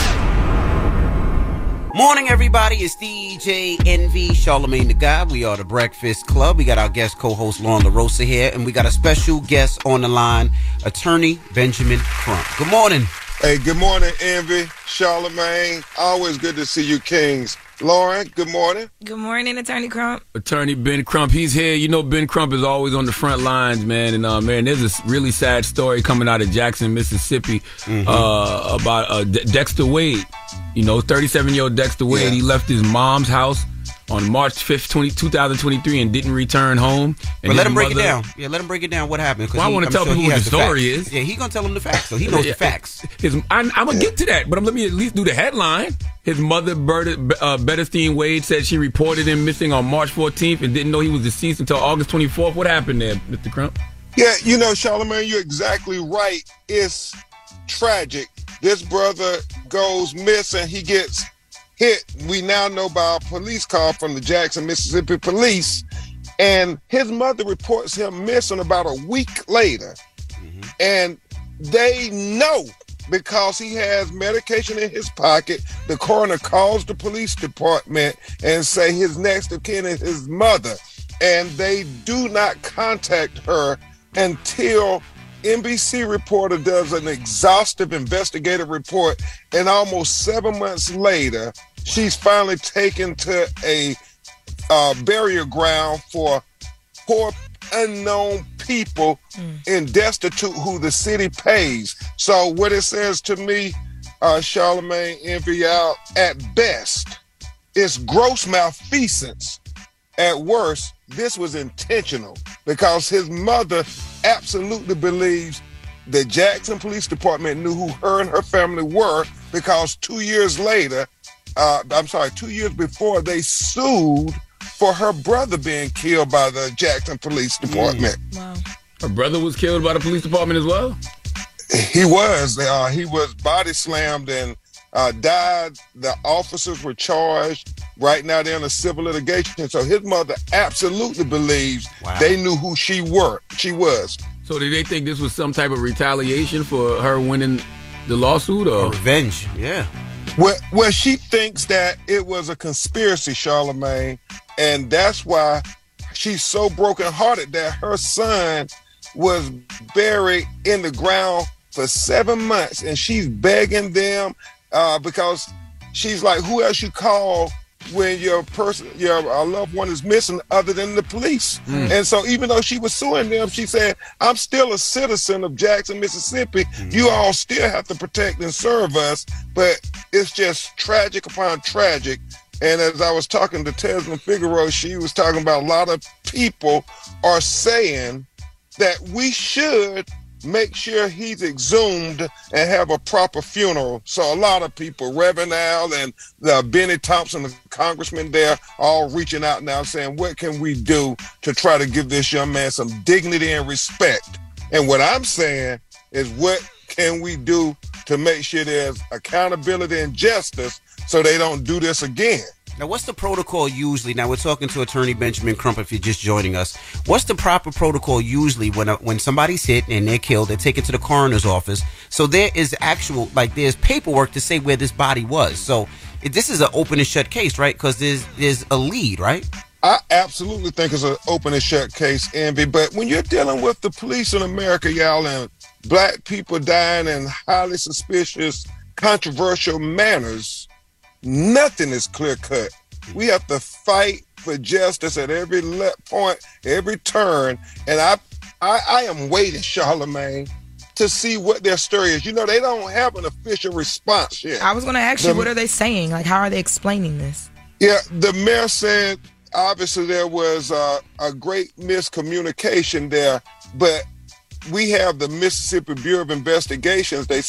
Morning, everybody. It's D J Envy, Charlamagne the God. We are The Breakfast Club. We got our guest co-host Lauren LaRosa here, and we got a special guest on the line, Attorney Benjamin Crump. Good morning. Hey, good morning, Envy, Charlamagne. Always good to see you, Kings. Lauren, good morning. Good morning, Attorney Crump. Attorney Ben Crump, he's here. You know, Ben Crump is always on the front lines, man. And, uh, man, there's a really sad story coming out of Jackson, Mississippi, Mm-hmm. uh, about uh, De- Dexter Wade. You know, thirty-seven-year-old Dexter Wade, he left his mom's house on March fifth, twenty, twenty twenty-three and didn't return home. And But let his him break it mother- down. Yeah, let him break it down what happened. 'cause Well, I he- want to I'm tell sure people he what has the story facts. is. Yeah, he going to tell them the facts, so he knows the facts. His, I, I'm going to get to that, but let me at least do the headline. His mother, Berta, uh, Betterstein Wade, said she reported him missing on March fourteenth and didn't know he was deceased until August twenty-fourth. What happened there, Mister Crump? Yeah, you know, Charlamagne, you're exactly right. It's tragic. This brother goes missing. He gets hit. We now know by a police call from the Jackson, Mississippi police. And his mother reports him missing about a week later. And they know because he has medication in his pocket. The coroner calls the police department and say his next of kin is his mother. And they do not contact her until N B C reporter does an exhaustive investigative report. And almost seven months later, she's finally taken to a uh, burial ground for poor unknown people in destitute who the city pays. So what it says to me, uh, Charlamagne, Envy out, at best, it's gross malfeasance. At worst, this was intentional because his mother absolutely believes the Jackson Police Department knew who her and her family were because two years later, uh, I'm sorry, two years before, they sued for her brother being killed by the Jackson Police Department. Wow. Her brother was killed by the police department as well? He was. Uh, he was body slammed and uh, died. The officers were charged. Right now they're in a civil litigation. So his mother absolutely believes Wow. they knew who she were. She was. So did they think this was some type of retaliation for her winning the lawsuit or revenge? Yeah. Well, well, she thinks that it was a conspiracy, Charlamagne, and that's why she's so brokenhearted that her son was buried in the ground for seven months, and she's begging them uh, because she's like, who else you call when your person, your uh, loved one is missing other than the police? Mm. And so even though she was suing them, she said, I'm still a citizen of Jackson, Mississippi. Mm. You all still have to protect and serve us, but it's just tragic upon tragic. And as I was talking to Tesla Figaro, she was talking about a lot of people are saying that we should make sure he's exhumed and have a proper funeral. So a lot of people, Reverend Al and uh, Benny Thompson, the congressman there, all reaching out now saying, what can we do to try to give this young man some dignity and respect? And what I'm saying is, what can we do to make sure there's accountability and justice so they don't do this again? Now, what's the protocol usually? Now, we're talking to Attorney Benjamin Crump, if you're just joining us. What's the proper protocol usually when a, when somebody's hit and they're killed, they're taken to the coroner's office? So there is actual, like, there's paperwork to say where this body was. So if this is an open and shut case, right? Because there's, there's a lead, right? I absolutely think it's an open and shut case, Envy. But when you're dealing with the police in America, y'all, and black people dying in highly suspicious, controversial manners, nothing is clear cut. We have to fight for justice at every le- point, every turn. And I, I, I am waiting, Charlamagne, to see what their story is. You know, they don't have an official response yet. I was going to ask The- you, what are they saying? Like, how are they explaining this? Yeah, the mayor said obviously there was uh, a great miscommunication there, but we have the Mississippi Bureau of Investigations. They said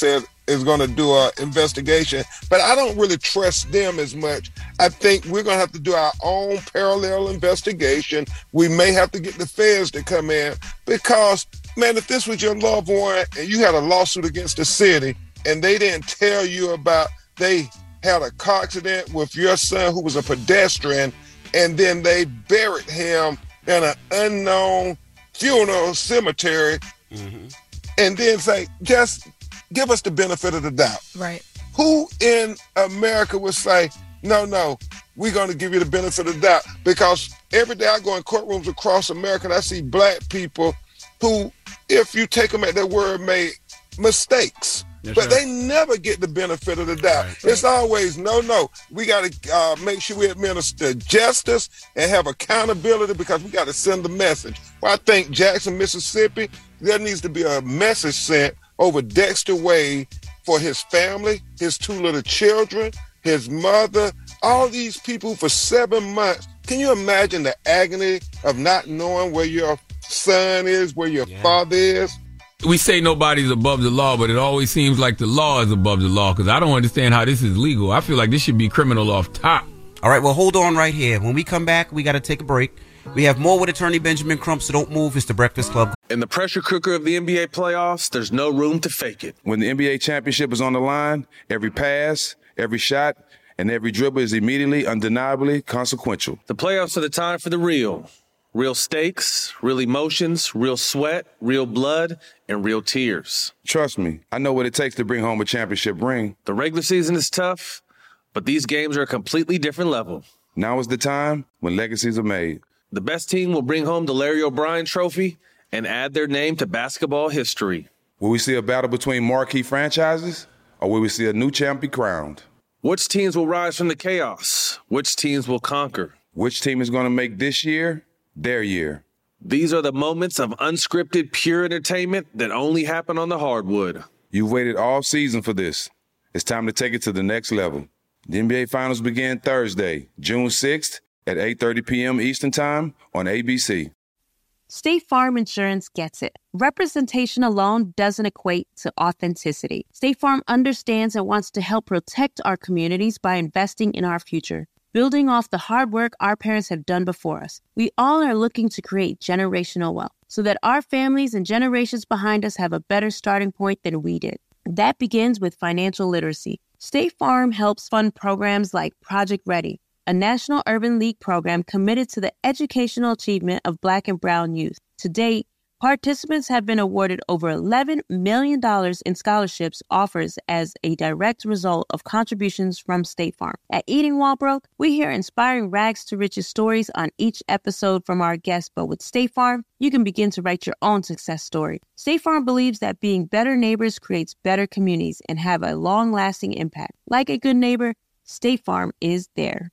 is going to do an investigation, but I don't really trust them as much. I think we're going to have to do our own parallel investigation. We may have to get the feds to come in because, man, if this was your loved one and you had a lawsuit against the city and they didn't tell you about they had a car accident with your son who was a pedestrian and then they buried him in an unknown funeral cemetery, mm-hmm. and then say, just give us the benefit of the doubt. Right. Who in America would say, no, no, we're going to give you the benefit of the doubt? Because every day I go in courtrooms across America and I see black people who, if you take them at their word, made mistakes. Yes, but sir. They never get the benefit of the doubt. Right. It's always, no, no, we got to uh, make sure we administer justice and have accountability because we got to send a message. Well, I think Jackson, Mississippi, there needs to be a message sent over Dexter Wade for his family, his two little children, his mother, all these people for seven months. Can you imagine the agony of not knowing where your son is, where your yeah. father is? We say nobody's above the law, but it always seems like the law is above the law because I don't understand how this is legal. I feel like this should be criminal off top. All right, well, hold on right here. When we come back, we got to take a break. We have more with attorney Benjamin Crump, so don't move. It's the Breakfast Club. In the pressure cooker of the N B A playoffs, there's no room to fake it. When the N B A championship is on the line, every pass, every shot, and every dribble is immediately, undeniably consequential. The playoffs are the time for the real. Real stakes, real emotions, real sweat, real blood, and real tears. Trust me, I know what it takes to bring home a championship ring. The regular season is tough, but these games are a completely different level. Now is the time when legacies are made. The best team will bring home the Larry O'Brien Trophy and add their name to basketball history. Will we see a battle between marquee franchises, or will we see a new champion crowned? Which teams will rise from the chaos? Which teams will conquer? Which team is going to make this year their year? These are the moments of unscripted, pure entertainment that only happen on the hardwood. You've waited all season for this. It's time to take it to the next level. The N B A Finals begin Thursday, June sixth at eight thirty p.m. Eastern Time on A B C. State Farm Insurance gets it. Representation alone doesn't equate to authenticity. State Farm understands and wants to help protect our communities by investing in our future. Building off the hard work our parents have done before us, we all are looking to create generational wealth so that our families and generations behind us have a better starting point than we did. That begins with financial literacy. State Farm helps fund programs like Project Ready, a National Urban League program committed to the educational achievement of Black and Brown youth. To date, participants have been awarded over eleven million dollars in scholarships offers as a direct result of contributions from State Farm. At Eating While Broke, we hear inspiring rags to riches stories on each episode from our guests, but with State Farm, you can begin to write your own success story. State Farm believes that being better neighbors creates better communities and have a long-lasting impact. Like a good neighbor, State Farm is there.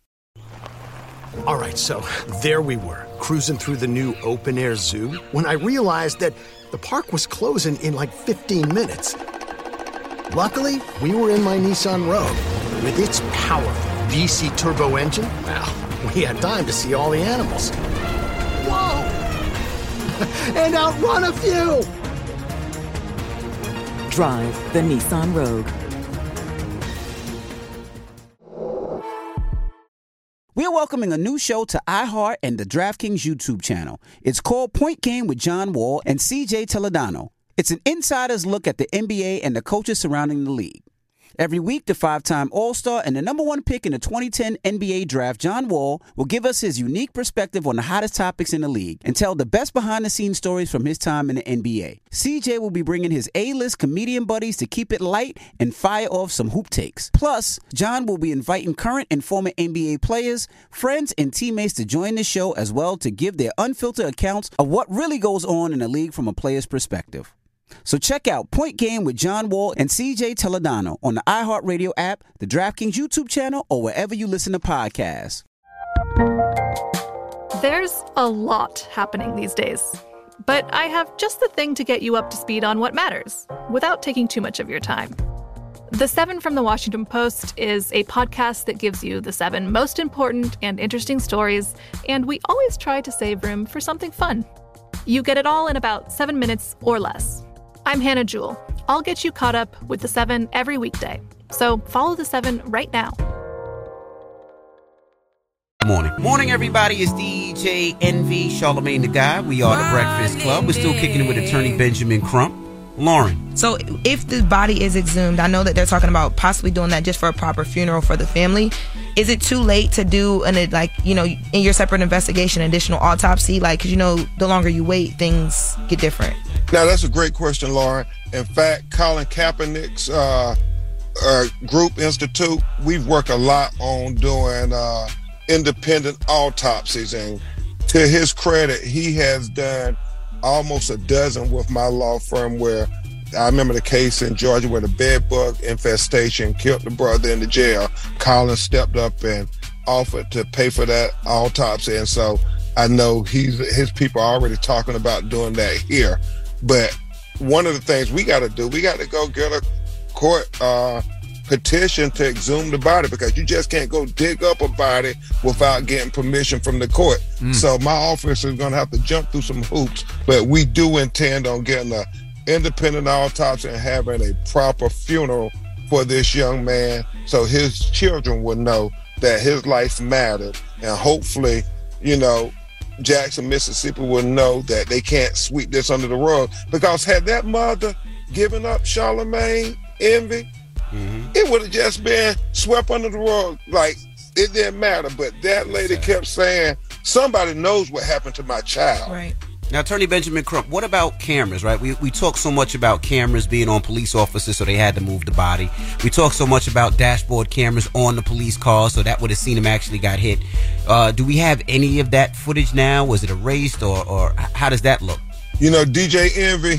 All right, so there we were, cruising through the new open-air zoo, when I realized that the park was closing in like fifteen minutes. Luckily, we were in my Nissan Rogue. With its powerful V C turbo engine, well, we had time to see all the animals. Whoa! And outrun a few! Drive the Nissan Rogue. We're welcoming a new show to iHeart and the DraftKings YouTube channel. It's called Point Game with John Wall and C J Toledano. It's an insider's look at the N B A and the coaches surrounding the league. Every week, the five-time All-Star and the number one pick in the twenty ten N B A draft, John Wall, will give us his unique perspective on the hottest topics in the league and tell the best behind-the-scenes stories from his time in the N B A. C J will be bringing his A-list comedian buddies to keep it light and fire off some hoop takes. Plus, John will be inviting current and former N B A players, friends, and teammates to join the show as well to give their unfiltered accounts of what really goes on in the league from a player's perspective. So check out Point Game with John Wall and C J Toledano on the iHeartRadio app, the DraftKings YouTube channel, or wherever you listen to podcasts. There's a lot happening these days, but I have just the thing to get you up to speed on what matters without taking too much of your time. The Seven from the Washington Post is a podcast that gives you the seven most important and interesting stories, and we always try to save room for something fun. You get it all in about seven minutes or less. I'm Hannah Jewell. I'll get you caught up with The Seven every weekday. So follow The Seven right now. Morning. Morning, everybody. It's D J Envy, Charlamagne the Guy. We are the Breakfast Club. We're still kicking it with attorney Benjamin Crump. Lauren. So if the body is exhumed, I know that they're talking about possibly doing that just for a proper funeral for the family. Is it too late to do an, like, you know, in your separate investigation, additional autopsy? Like, because, you know, the longer you wait, things get different. Now, that's a great question, Lauren. In fact, Colin Kaepernick's uh, uh, group institute, we've worked a lot on doing uh, independent autopsies. And to his credit, he has done almost a dozen with my law firm, where I remember the case in Georgia where the bed bug infestation killed the brother in the jail. Colin stepped up and offered to pay for that autopsy. And so I know he's his people are already talking about doing that here. But one of the things we got to do, we got to go get a court uh, petition to exhume the body, because you just can't go dig up a body without getting permission from the court. Mm. So my office is going to have to jump through some hoops, but we do intend on getting an independent autopsy and having a proper funeral for this young man, so his children will know that his life mattered. And hopefully, you know, Jackson, Mississippi will know that they can't sweep this under the rug, because had that mother given up Charlamagne, Envy, mm-hmm. it would have just been swept under the rug. Like, it didn't matter. But that lady kept saying, somebody knows what happened to my child. Right. Now, Attorney Benjamin Crump, what about cameras, right? We we talk so much about cameras being on police officers, so they had to move the body. We talk so much about dashboard cameras on the police cars, so that would have seen him actually got hit. Uh, do we have any of that footage now? Was it erased, or, or how does that look? You know, D J Envy,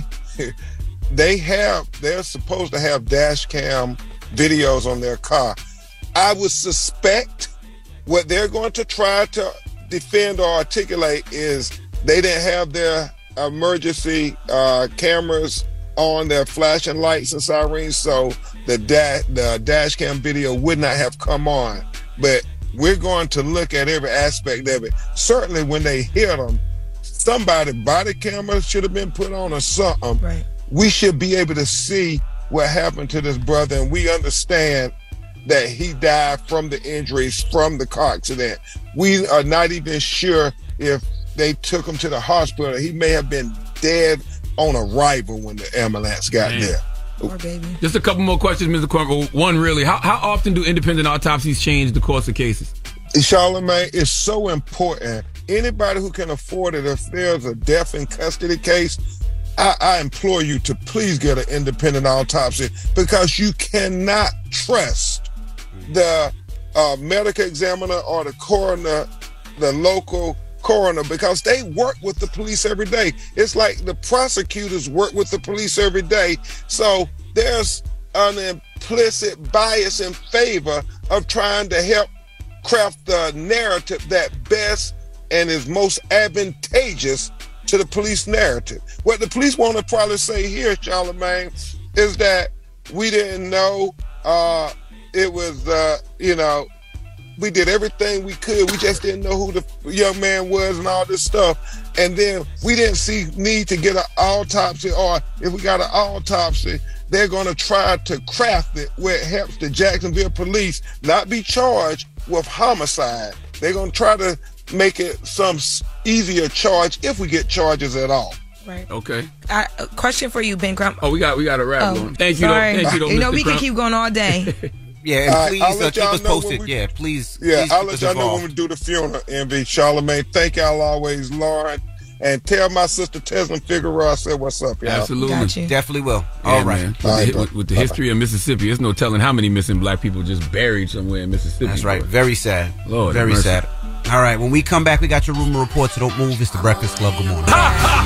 they have, they're supposed to have dash cam videos on their car. I would suspect what they're going to try to defend or articulate is they didn't have their emergency uh, cameras on, their flashing lights and sirens, so the, da- the dash cam video would not have come on. But we're going to look at every aspect of it. Certainly when they hit them, somebody body camera should have been put on or something. Right. We should be able to see what happened to this brother, and we understand that he died from the injuries from the car accident. We are not even sure if they took him to the hospital. He may have been dead on arrival when the ambulance got Man. there. Poor baby. Just a couple more questions, Mister Cornwell. One, really, how, how often do independent autopsies change the course of cases? Charlamagne, it's so important. Anybody who can afford it, if there's a death in custody case, I, I implore you to please get an independent autopsy, because you cannot trust the uh, medical examiner or the coroner, the local coroner, because they work with the police every day. It's like the prosecutors work with the police every day. So there's an implicit bias in favor of trying to help craft the narrative that best and is most advantageous to the police narrative. What the police want to probably say here, Charlamagne, is that we didn't know. Uh, it was, uh, you know, we did everything we could. We just didn't know who the young man was and all this stuff. And then we didn't see need to get an autopsy, or if we got an autopsy, they're going to try to craft it where it helps the Jacksonville police not be charged with homicide. They're going to try to make it some easier charge if we get charges at all. Right. Okay. I, a question for you, Ben Crump. Oh, we got we got a wrap. Oh, Lauren. Thank you. sorry. Though. Thank you. Though, you know, Mister we Crump. can keep going all day. Yeah, and Uh, please I'll uh, let keep y'all us know posted. when we- yeah, please. Yeah, please I'll keep let us y'all know involved. when we do the funeral, Envy. Charlamagne, thank y'all always, Lauren. And tell my sister Tesla Figueroa I said what's up, y'all. Absolutely. Got you. Definitely will. Yeah, All right. man. With, All the, right, with, with the bye-bye. history of Mississippi, there's no telling how many missing black people just buried somewhere in Mississippi. That's right. Boy. Very sad. Lord Very have mercy. sad. All right. When we come back, we got your rumor report, so don't move. It's the Breakfast Club. Good morning.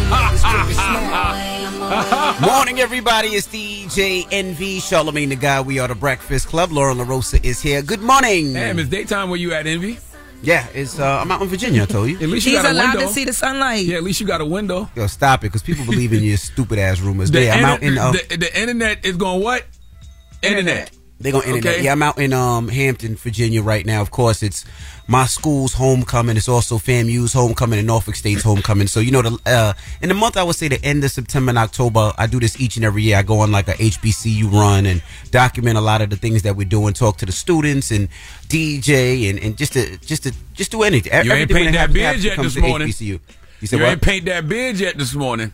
Morning, everybody. It's D J Envy, Charlamagne the Guy. We are the Breakfast Club. Laura LaRosa is here. Good morning. Damn, it's daytime where you at, Envy? Yeah, it's. Uh, I'm out in Virginia. I told you. At least you He's got a allowed window. to see the sunlight. Yeah, at least you got a window. Yo, stop it, because people believe in your stupid ass rumors. The, Yeah, I'm inter- out in. Uh, the, the internet is going what? Internet. They're gonna internet. Okay. Yeah, I'm out in um Hampton, Virginia right now. Of course, it's my school's homecoming. It's also FAMU's homecoming and Norfolk State's homecoming. So you know, the uh, in the month I would say the end of September and October, I do this each and every year. I go on like a H B C U run and document a lot of the things that we're doing. Talk to the students and D J and, and just to just to just do anything. You ain't paint that beard yet this morning. H B C U. You, you ain't paint that beard yet this morning.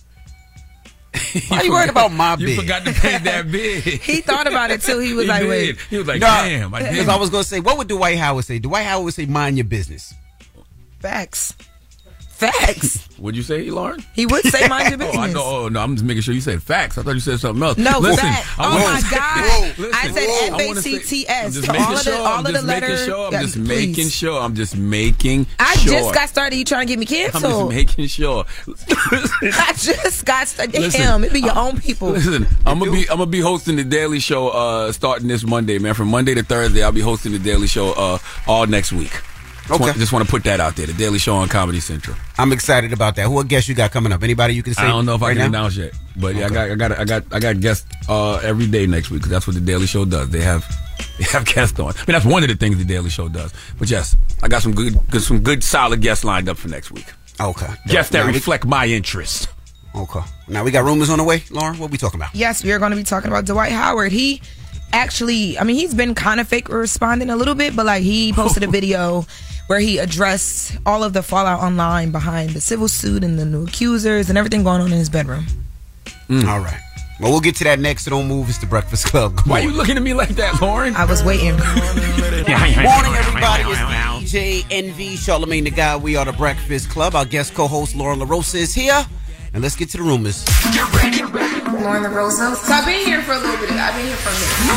Why are you worried about my beard? You forgot to paint that beard. He thought about it too. He was He like, did. wait. He was like, No, damn. I because did. I was gonna say, what would Dwight Howard say? Dwight Howard would say, "Mind your business." Facts. Facts. What'd you say, Lauren? He would say mind your Oh, I business. know. Oh, no, I'm just making sure you said facts. I thought you said something else. No, listen, fact. I Oh wanna my say- God. Listen, I said I F wanna A C T S say- I'm just to making all of the- sure, all I'm of just the making letters. sure. I'm Yeah, just please. making sure. I'm just making I sure. just got started. You trying to get me I'm just canceled? making sure. I just got started. Listen, Damn, it be your own people. Listen, I'm gonna be I'm gonna be hosting the Daily Show uh, starting this Monday, man. From Monday to Thursday, I'll be hosting the Daily Show uh, all next week. Just Okay. want, just want to put that out there. The Daily Show on Comedy Central. I'm excited about that. Who guess you got coming up? Anybody you can say? I don't know if I right can now? announce yet, but yeah, I got I got I got I got guests uh, every day next week because that's what the Daily Show does. They have they have guests on. I mean, that's one of the things the Daily Show does. But yes, I got some good, good some good solid guests lined up for next week. Okay. Guests that Now we- reflect my interest. Okay. Now we got rumors on the way, Lauren. What we talking about? Yes, we are going to be talking about Dwight Howard. He actually, I mean, he's been kind of fake responding a little bit, but like he posted a video where he addressed all of the fallout online behind the civil suit and the new accusers and everything going on in his bedroom. Mm. All right. Well, we'll get to that next. So don't move. It's the Breakfast Club. Good Why are morning. you looking at me like that, Lauren? I was waiting. Morning, everybody. It's D J Envy, Charlamagne the Guy. We are the Breakfast Club. Our guest co-host Lauren LaRosa is here, and let's get to the rumors. Lauren LaRosa. So I've been here for a little bit. I've been here for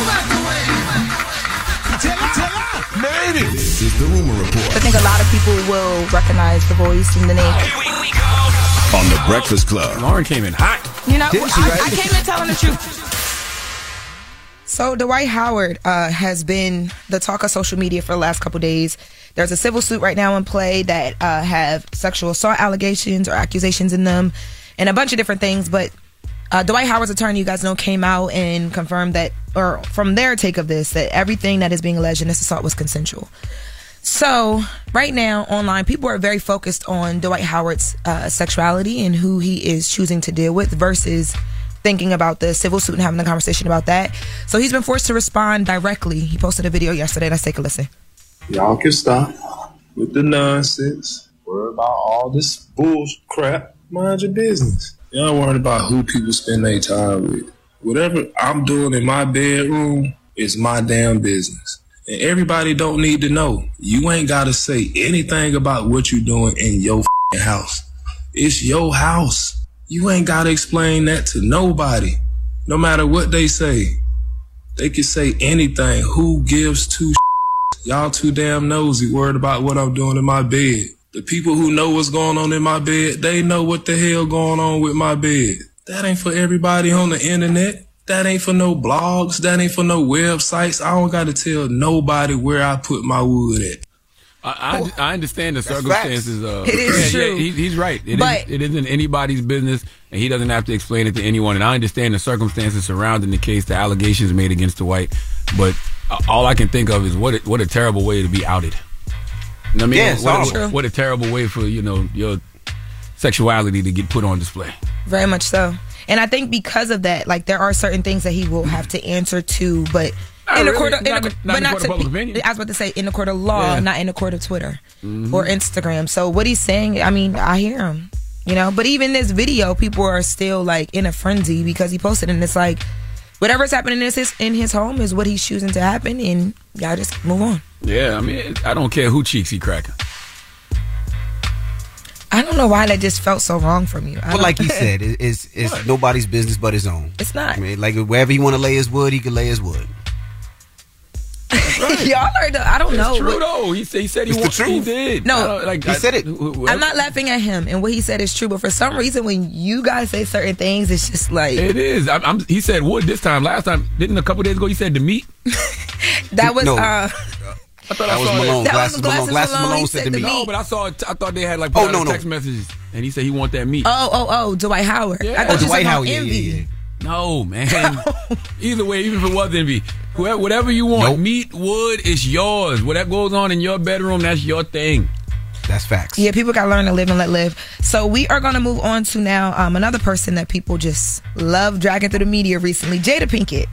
a minute. This is the Rumor Report I think a lot of people will recognize the voice and the name. on the Breakfast Club. Lauren came in hot. You know, Didn't she, I, right? I came in telling the truth. So Dwight Howard uh, has been the talk of social media for the last couple days. There's a civil suit right now in play that uh, have sexual assault allegations or accusations in them, and a bunch of different things. But uh, Dwight Howard's attorney, you guys know, came out and confirmed that, or from their take of this, that everything that is being alleged in this assault was consensual. So right now online, people are very focused on Dwight Howard's uh, sexuality and who he is choosing to deal with versus thinking about the civil suit and having a conversation about that. So he's been forced to respond directly. He posted a video yesterday. Let's take a listen. Y'all can stop with the nonsense. Worry about all this bull crap. Mind your business. Y'all worried about who people spend their time with. Whatever I'm doing in my bedroom is my damn business. And everybody don't need to know. You ain't got to say anything about what you're doing in your f***ing house. It's your house. You ain't got to explain that to nobody. No matter what they say. They can say anything. Who gives two shits? Y'all too damn nosy, worried about what I'm doing in my bed. The people who know what's going on in my bed, they know what the hell going on with my bed. That ain't for everybody on the internet. That ain't for no blogs. That ain't for no websites. I don't got to tell nobody where I put my wood at. I, I, I understand the circumstances. Of, It is yeah, yeah, true. he, he's right. It, But- is, it isn't anybody's business, and he doesn't have to explain it to anyone. And I understand the circumstances surrounding the case, the allegations made against Dwight. But uh, all I can think of is what a, what a terrible way to be outed. You know what I mean? Yeah, it's what, horrible. what, what a terrible way for you know your sexuality to get put on display. Very much so. And I think because of that, like there are certain things that he will have to answer to, but Not in the really. court, of, in Not the, in- not but in the not court of to. public opinion. I was about to say in the court of law, Yeah. not in the court of Twitter Mhm. or Instagram. So what he's saying, I mean, I hear him, you know. But even this video, people are still like in a frenzy because he posted, and it's like whatever's happening in his in his home is what he's choosing to happen, and y'all just move on. Yeah, I mean, I don't care who cheeks he cracking. I don't know why that just felt so wrong from you. I But don't- like he said, it, it's it's nobody's business but his own. It's not. I mean, like wherever he want to lay his wood, he can lay his wood. y'all are the, I don't It's know. true though. He said he said he, It's the wa- he truth. did. No. I don't- like He I- said it. wh- wh- I'm not laughing at him, and what he said is true. But for some reason, when you guys say certain things, it's just like It is. I'm, I'm, he said wood this time. Last time, didn't a couple days ago he said the meat? that was. No. uh I thought That I was saw Malone. That was Glasses Malone. Glasses Glasses Malone. Malone He said said to the me. meat. No, but I saw. I thought they had like Oh, put no, out no. text messages, and he said he want that meat. Oh, oh, oh, Dwight Howard. Yeah. I Oh, thought you Dwight said Howard, no yeah, envy. yeah, yeah. No, man. Either way, even if it was envy, whoever, whatever you want, nope. meat, wood, it's yours. Whatever goes on in your bedroom, that's your thing. That's facts. Yeah, people got to learn to live and let live. So we are going to move on to now um, another person that people just love dragging through the media recently, Jada Pinkett.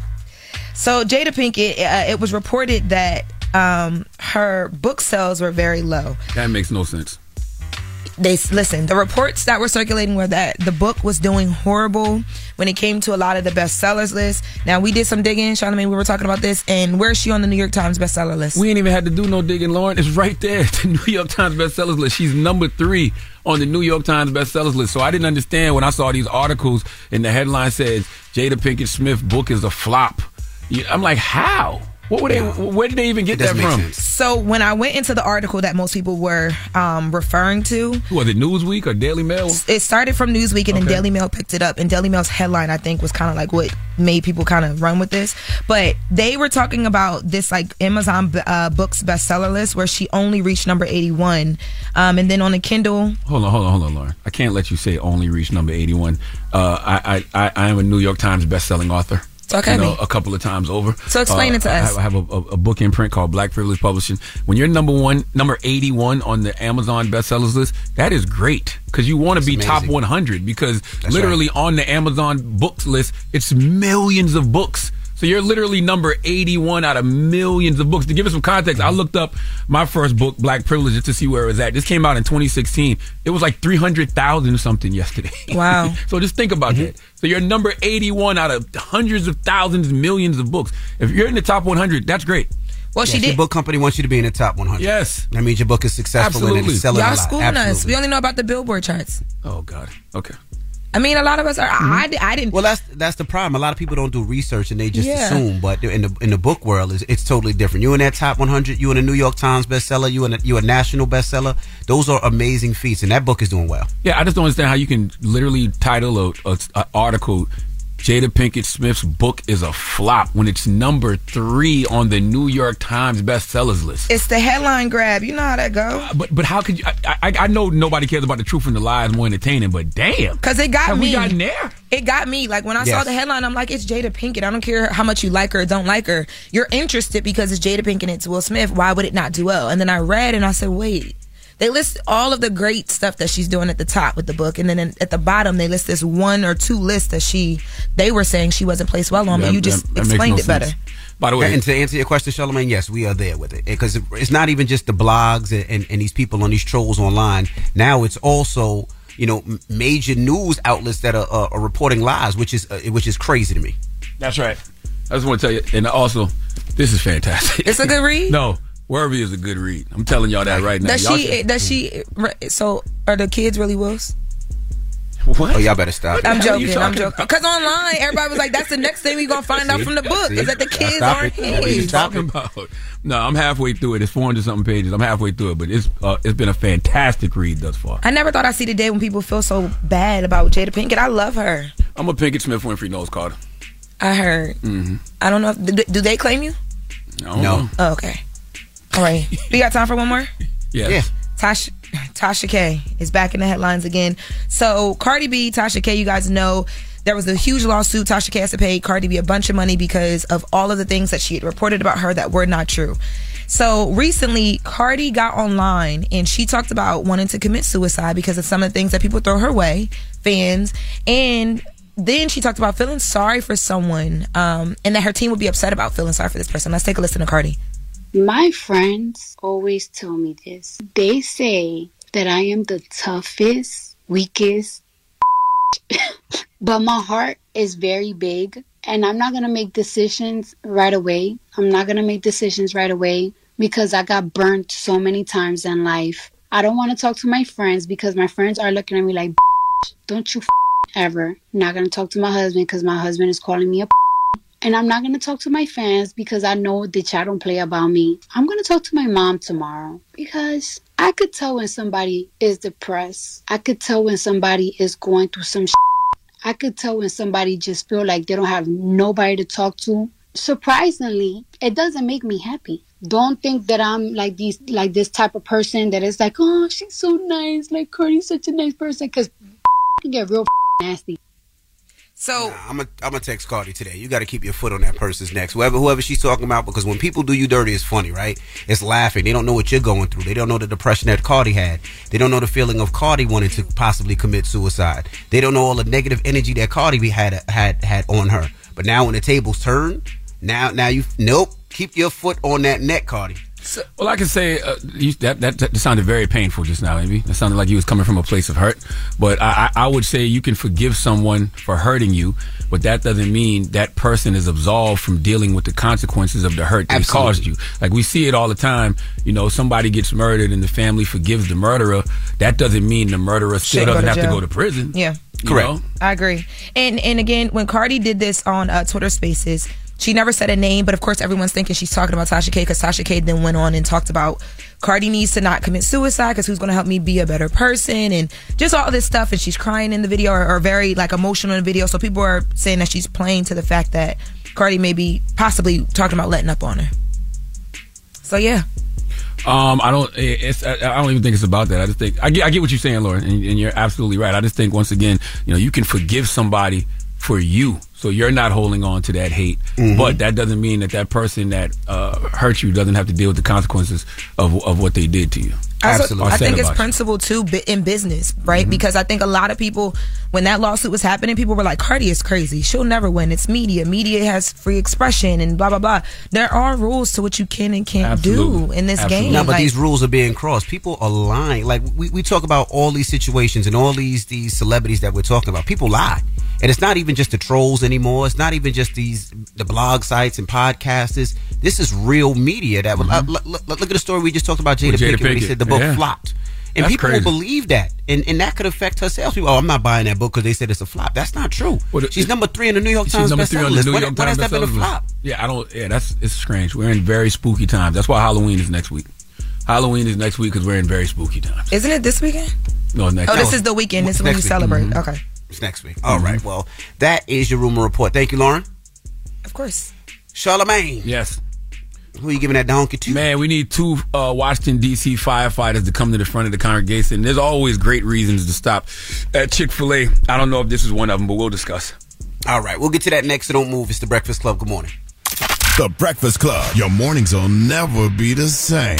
So Jada Pinkett, uh, it was reported that um, her book sales were very low. That makes no sense. They listen, the reports that were circulating were that the book was doing horrible when it came to a lot of the bestsellers list. Now, we did some digging, Charlamagne, we were talking about this, and where's she on the New York Times bestseller list? We ain't even had to do no digging, Lauren. It's right there, the New York Times bestsellers list. She's number three on the New York Times bestsellers list. So I didn't understand when I saw these articles and the headline says, Jada Pinkett Smith book is a flop. I'm like, how? What were they? Where did they even get that from? Sense. So when I went into the article that most people were um, referring to, Who, was it Newsweek or Daily Mail? It started from Newsweek, and okay. then Daily Mail picked it up. And Daily Mail's headline, I think, was kind of like what made people kind of run with this. But they were talking about this like Amazon uh, Books bestseller list where she only reached number eighty-one, um, and then on the Kindle. Hold on, hold on, hold on, Lauren. I can't let you say only reached number eighty-one. Uh, I, I, I, I am a New York Times bestselling author. Okay, you know, a couple of times over. So explain uh, it to us. I have, I have a, a, a book in print called Black Privilege Publishing. When you're number one, number eighty-one on the Amazon bestsellers list, that is great because you want to be amazing. top one hundred because That's literally right. on the Amazon books list, it's millions of books. So you're literally number eighty-one out of millions of books. To give it some context, I looked up my first book, Black Privilege, just to see where it was at. This came out in twenty sixteen. It was like three hundred thousand something yesterday. Wow. So just think about mm-hmm. that. So you're number eighty-one out of hundreds of thousands, millions of books. If you're in the top one hundred, that's great. Well, yes, she did. Your book company wants you to be in the top one hundred. Yes. That means your book is successful Absolutely. and it's selling Y'all a lot. schooling Absolutely. us. We only know about the Billboard charts. Oh, God. Okay. I mean, a lot of us are. Mm-hmm. I, I didn't. Well, that's that's the problem. A lot of people don't do research and they just Yeah. assume. But in the in the book world, it's, it's totally different. You in that top one hundred. You in a New York Times bestseller. You in a, you a national bestseller. Those are amazing feats, and that book is doing well. Yeah, I just don't understand how you can literally title a, a, a article, Jada Pinkett Smith's book is a flop when it's number three on the New York Times bestsellers list. It's the headline grab. You know how that go. Uh, but but how could you? I, I I know nobody cares about the truth and the lies more entertaining, but damn, Because it got have me. we gotten there? It got me. Like when I Yes. saw the headline, I'm like, it's Jada Pinkett. I don't care how much you like her or don't like her. You're interested because it's Jada Pinkett and it's Will Smith. Why would it not do well? And then I read and I said, wait. They list all of the great stuff that she's doing at the top with the book, and then in, at the bottom they list this one or two lists that she they were saying she wasn't placed well on, That- but you just that- that makes explained no it better. sense. By the way, And to answer your question, Charlamagne, yes, we are there with it. Because it's not even just the blogs and, and, and these people on these trolls online. Now it's also, you know, m- major news outlets that are, uh, are reporting lies, which is uh, which is crazy to me. that's right. I just want to tell you, and also, this is fantastic. It's a good read? No, Worthy is a good read. I'm telling y'all that right now. Does Y'all she? should- Does she? So are the kids really Will's? What? Oh, y'all better stop. I'm the hell are you joking. I'm talking joking. Because online, everybody was like, "That's the next thing we gonna find out from the book is that the kids Stop aren't it. What are you his." talking about? No, I'm halfway through it. It's four hundred something pages. I'm halfway through it, but it's uh, it's been a fantastic read thus far. I never thought I'd see the day when people feel so bad about Jada Pinkett. I love her. I'm a Pinkett Smith Winfrey Nose Carter. I heard. Mm-hmm. I don't know. If, do, do they claim you? No. No. Oh, okay. All right. We got time for one more? Yes. Yeah. Tasha, Tasha K is back in the headlines again. So Cardi B, Tasha K, you guys know there was a huge lawsuit. Tasha K has to pay Cardi B a bunch of money because of all of the things that she had reported about her that were not true. So recently, Cardi got online and she talked about wanting to commit suicide because of some of the things that people throw her way, fans, and then she talked about feeling sorry for someone, um, and that her team would be upset about feeling sorry for this person. Let's take a listen to Cardi. My friends always tell me this. They say that I am the toughest, weakest, but my heart is very big, and I'm not going to make decisions right away. I'm not going to make decisions right away because I got burnt so many times in life. I don't want to talk to my friends because my friends are looking at me like, don't you ever. I'm not going to talk to my husband because my husband is calling me a and I'm not going to talk to my fans because I know that y'all don't play about me. I'm going to talk to my mom tomorrow because I could tell when somebody is depressed. I could tell when somebody is going through some shit. I could tell when somebody just feel like they don't have nobody to talk to. Surprisingly, it doesn't make me happy. Don't think that I'm like these, like this type of person that is like, oh, she's so nice. Like Cardi's such a nice person, because can get real nasty. So I'm gonna I'm gonna text Cardi today. You got to keep your foot on that person's neck. Whoever whoever she's talking about, because when people do you dirty, it's funny, right? It's laughing. They don't know what you're going through. They don't know the depression that Cardi had. They don't know the feeling of Cardi wanting to possibly commit suicide. They don't know all the negative energy that Cardi had had had on her. But now when the tables turn, now now you nope. Keep your foot on that neck, Cardi. So, well, I can say uh, you, that, that that sounded very painful just now, Amy. That sounded like you was coming from a place of hurt. But I, I, I would say you can forgive someone for hurting you, but that doesn't mean that person is absolved from dealing with the consequences of the hurt they Absolutely. caused you. Like we see it all the time. You know, somebody gets murdered and the family forgives the murderer. That doesn't mean the murderer still Shouldn't go doesn't to have to jail. go to prison. Yeah. You Correct. know? I agree. And and again, when Cardi did this on uh, Twitter Spaces, she never said a name, but of course everyone's thinking she's talking about Tasha K, because Tasha K then went on and talked about Cardi needs to not commit suicide because who's going to help me be a better person, and just all this stuff. And she's crying in the video, or, or very like emotional in the video. So people are saying that she's playing to the fact that Cardi may be possibly talking about letting up on her. So yeah. Um, I don't. It's. I I don't even think it's about that. I just think I get. I get what you're saying, Lauren, and, and you're absolutely right. I just think once again, you know, you can forgive somebody for you, so you're not holding on to that hate. Mm-hmm. But that doesn't mean that that person that uh, hurt you doesn't have to deal with the consequences of of what they did to you. Also, I think it's principle. principle too bi- in business, right? Mm-hmm. Because I think a lot of people, when that lawsuit was happening, people were like, Cardi is crazy. She'll never win. It's media. Media has free expression and blah, blah, blah. There are rules to what you can and can't Absolutely. do in this Absolutely. game. No, but Like, these rules are being crossed. People are lying. Like we, we talk about all these situations and all these these celebrities that we're talking about. People lie. And it's not even just the trolls anymore. It's not even just these the blog sites and podcasters. This is real media. That mm-hmm. uh, look, look, look at the story we just talked about Jada, Jada Pinkett, when he Pinkett. said the book Yeah. flopped. And That's people crazy. will believe that. And and that could affect her sales. People, oh, I'm not buying that book because they said it's a flop. That's not true. Well, the- She's number three in the New York She's Times number three bestseller on the list. New When, York when has Times that been a bestseller flop? list. Yeah, I don't. Yeah, that's it's strange. We're in very spooky times. That's why Halloween is next week. Halloween is next week because we're in very spooky times. isn't it this weekend? No, it's next. Oh, this no. is the weekend. This is when Next you week. celebrate. Mhm. Okay. It's next week. All right. Well, that is your rumor report. Thank you, Lauren. Of course. Charlamagne. Yes. Who are you giving that donkey to? Man, we need two uh, Washington, D C firefighters to come to the front of the congregation. There's always great reasons to stop at Chick-fil-A. I don't know if this is one of them, but we'll discuss. All right. We'll get to that next, so don't move. It's The Breakfast Club. Good morning. The Breakfast Club. Your mornings will never be the same.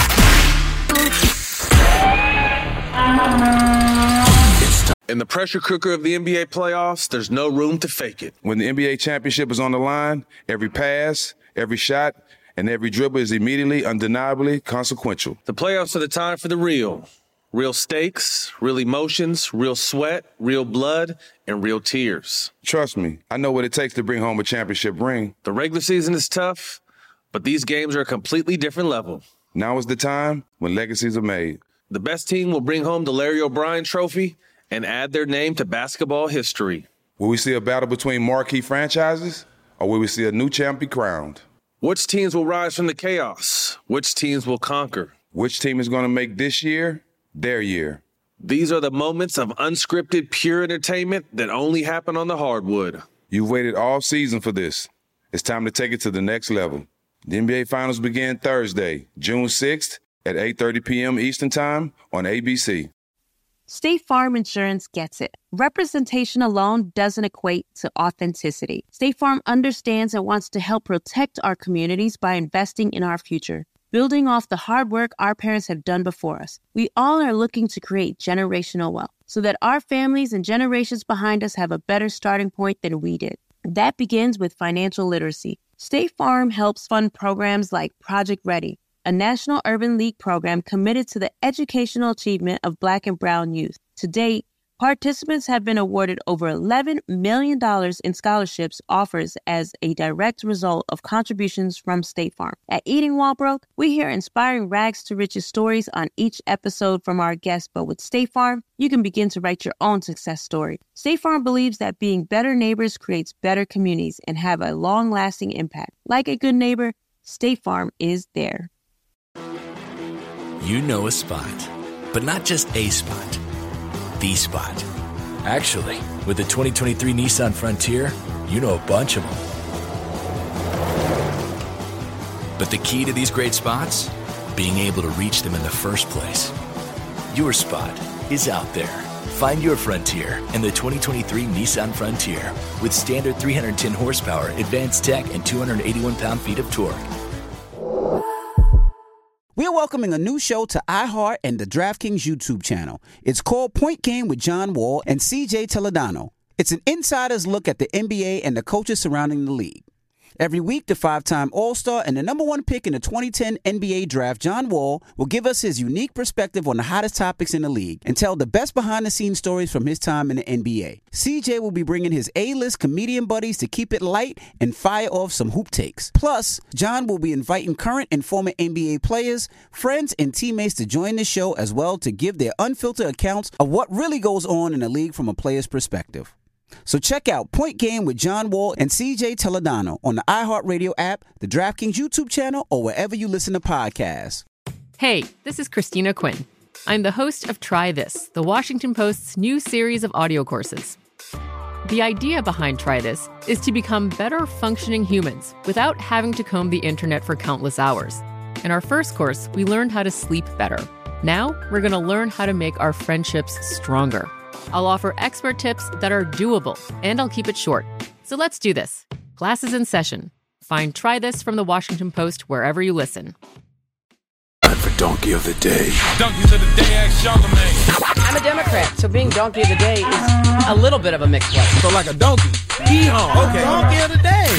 In the pressure cooker of the N B A playoffs, there's no room to fake it. When the N B A championship is on the line, every pass, every shot, and every dribble is immediately, undeniably consequential. The playoffs are the time for the real. Real stakes, real emotions, real sweat, real blood, and real tears. Trust me, I know what it takes to bring home a championship ring. The regular season is tough, but these games are a completely different level. Now is the time when legacies are made. The best team will bring home the Larry O'Brien Trophy and add their name to basketball history. Will we see a battle between marquee franchises, or will we see a new champ be crowned? Which teams will rise from the chaos? Which teams will conquer? Which team is going to make this year their year? These are the moments of unscripted, pure entertainment that only happen on the hardwood. You've waited all season for this. It's time to take it to the next level. The N B A Finals begin Thursday, June sixth at eight thirty p.m. Eastern Time on A B C. State Farm Insurance gets it. Representation alone doesn't equate to authenticity. State Farm understands and wants to help protect our communities by investing in our future, building off the hard work our parents have done before us. We all are looking to create generational wealth so that our families and generations behind us have a better starting point than we did. That begins with financial literacy. State Farm helps fund programs like Project Ready, a National Urban League program committed to the educational achievement of Black and Brown youth. To date, participants have been awarded over eleven million dollars in scholarships offers as a direct result of contributions from State Farm. At Eating While Broke, we hear inspiring rags to riches stories on each episode from our guests, but with State Farm, you can begin to write your own success story. State Farm believes that being better neighbors creates better communities and have a long-lasting impact. Like a good neighbor, State Farm is there. You know a spot, but not just a spot, the spot. Actually, with the twenty twenty-three Nissan Frontier, you know a bunch of them. But the key to these great spots? Being able to reach them in the first place. Your spot is out there. Find your frontier in the twenty twenty-three Nissan Frontier with standard three hundred ten horsepower, advanced tech, and two hundred eighty-one pound-feet of torque. We're welcoming a new show to iHeart and the DraftKings YouTube channel. It's called Point Game with John Wall and C J Toledano. It's an insider's look at the N B A and the coaches surrounding the league. Every week, the five-time All-Star and the number one pick in the twenty ten N B A draft, John Wall, will give us his unique perspective on the hottest topics in the league and tell the best behind-the-scenes stories from his time in the N B A. C J will be bringing his A-list comedian buddies to keep it light and fire off some hoop takes. Plus, John will be inviting current and former N B A players, friends, and teammates to join the show as well to give their unfiltered accounts of what really goes on in the league from a player's perspective. So check out Point Game with John Wall and C J Toledano on the iHeartRadio app, the DraftKings YouTube channel, or wherever you listen to podcasts. Hey, this is Christina Quinn. I'm the host of Try This, the Washington Post's new series of audio courses. The idea behind Try This is to become better functioning humans without having to comb the internet for countless hours. In our first course, we learned how to sleep better. Now, we're going to learn how to make our friendships stronger. I'll offer expert tips that are doable, and I'll keep it short. So let's do this. Class is in session. Find Try This from the Washington Post wherever you listen. Time for Donkey of the Day. Donkey of the Day, ask Charlamagne. I'm a Democrat, so being Donkey of the Day is a little bit of a mixed one. So like a donkey. Hee-haw. Okay. Donkey of the Day.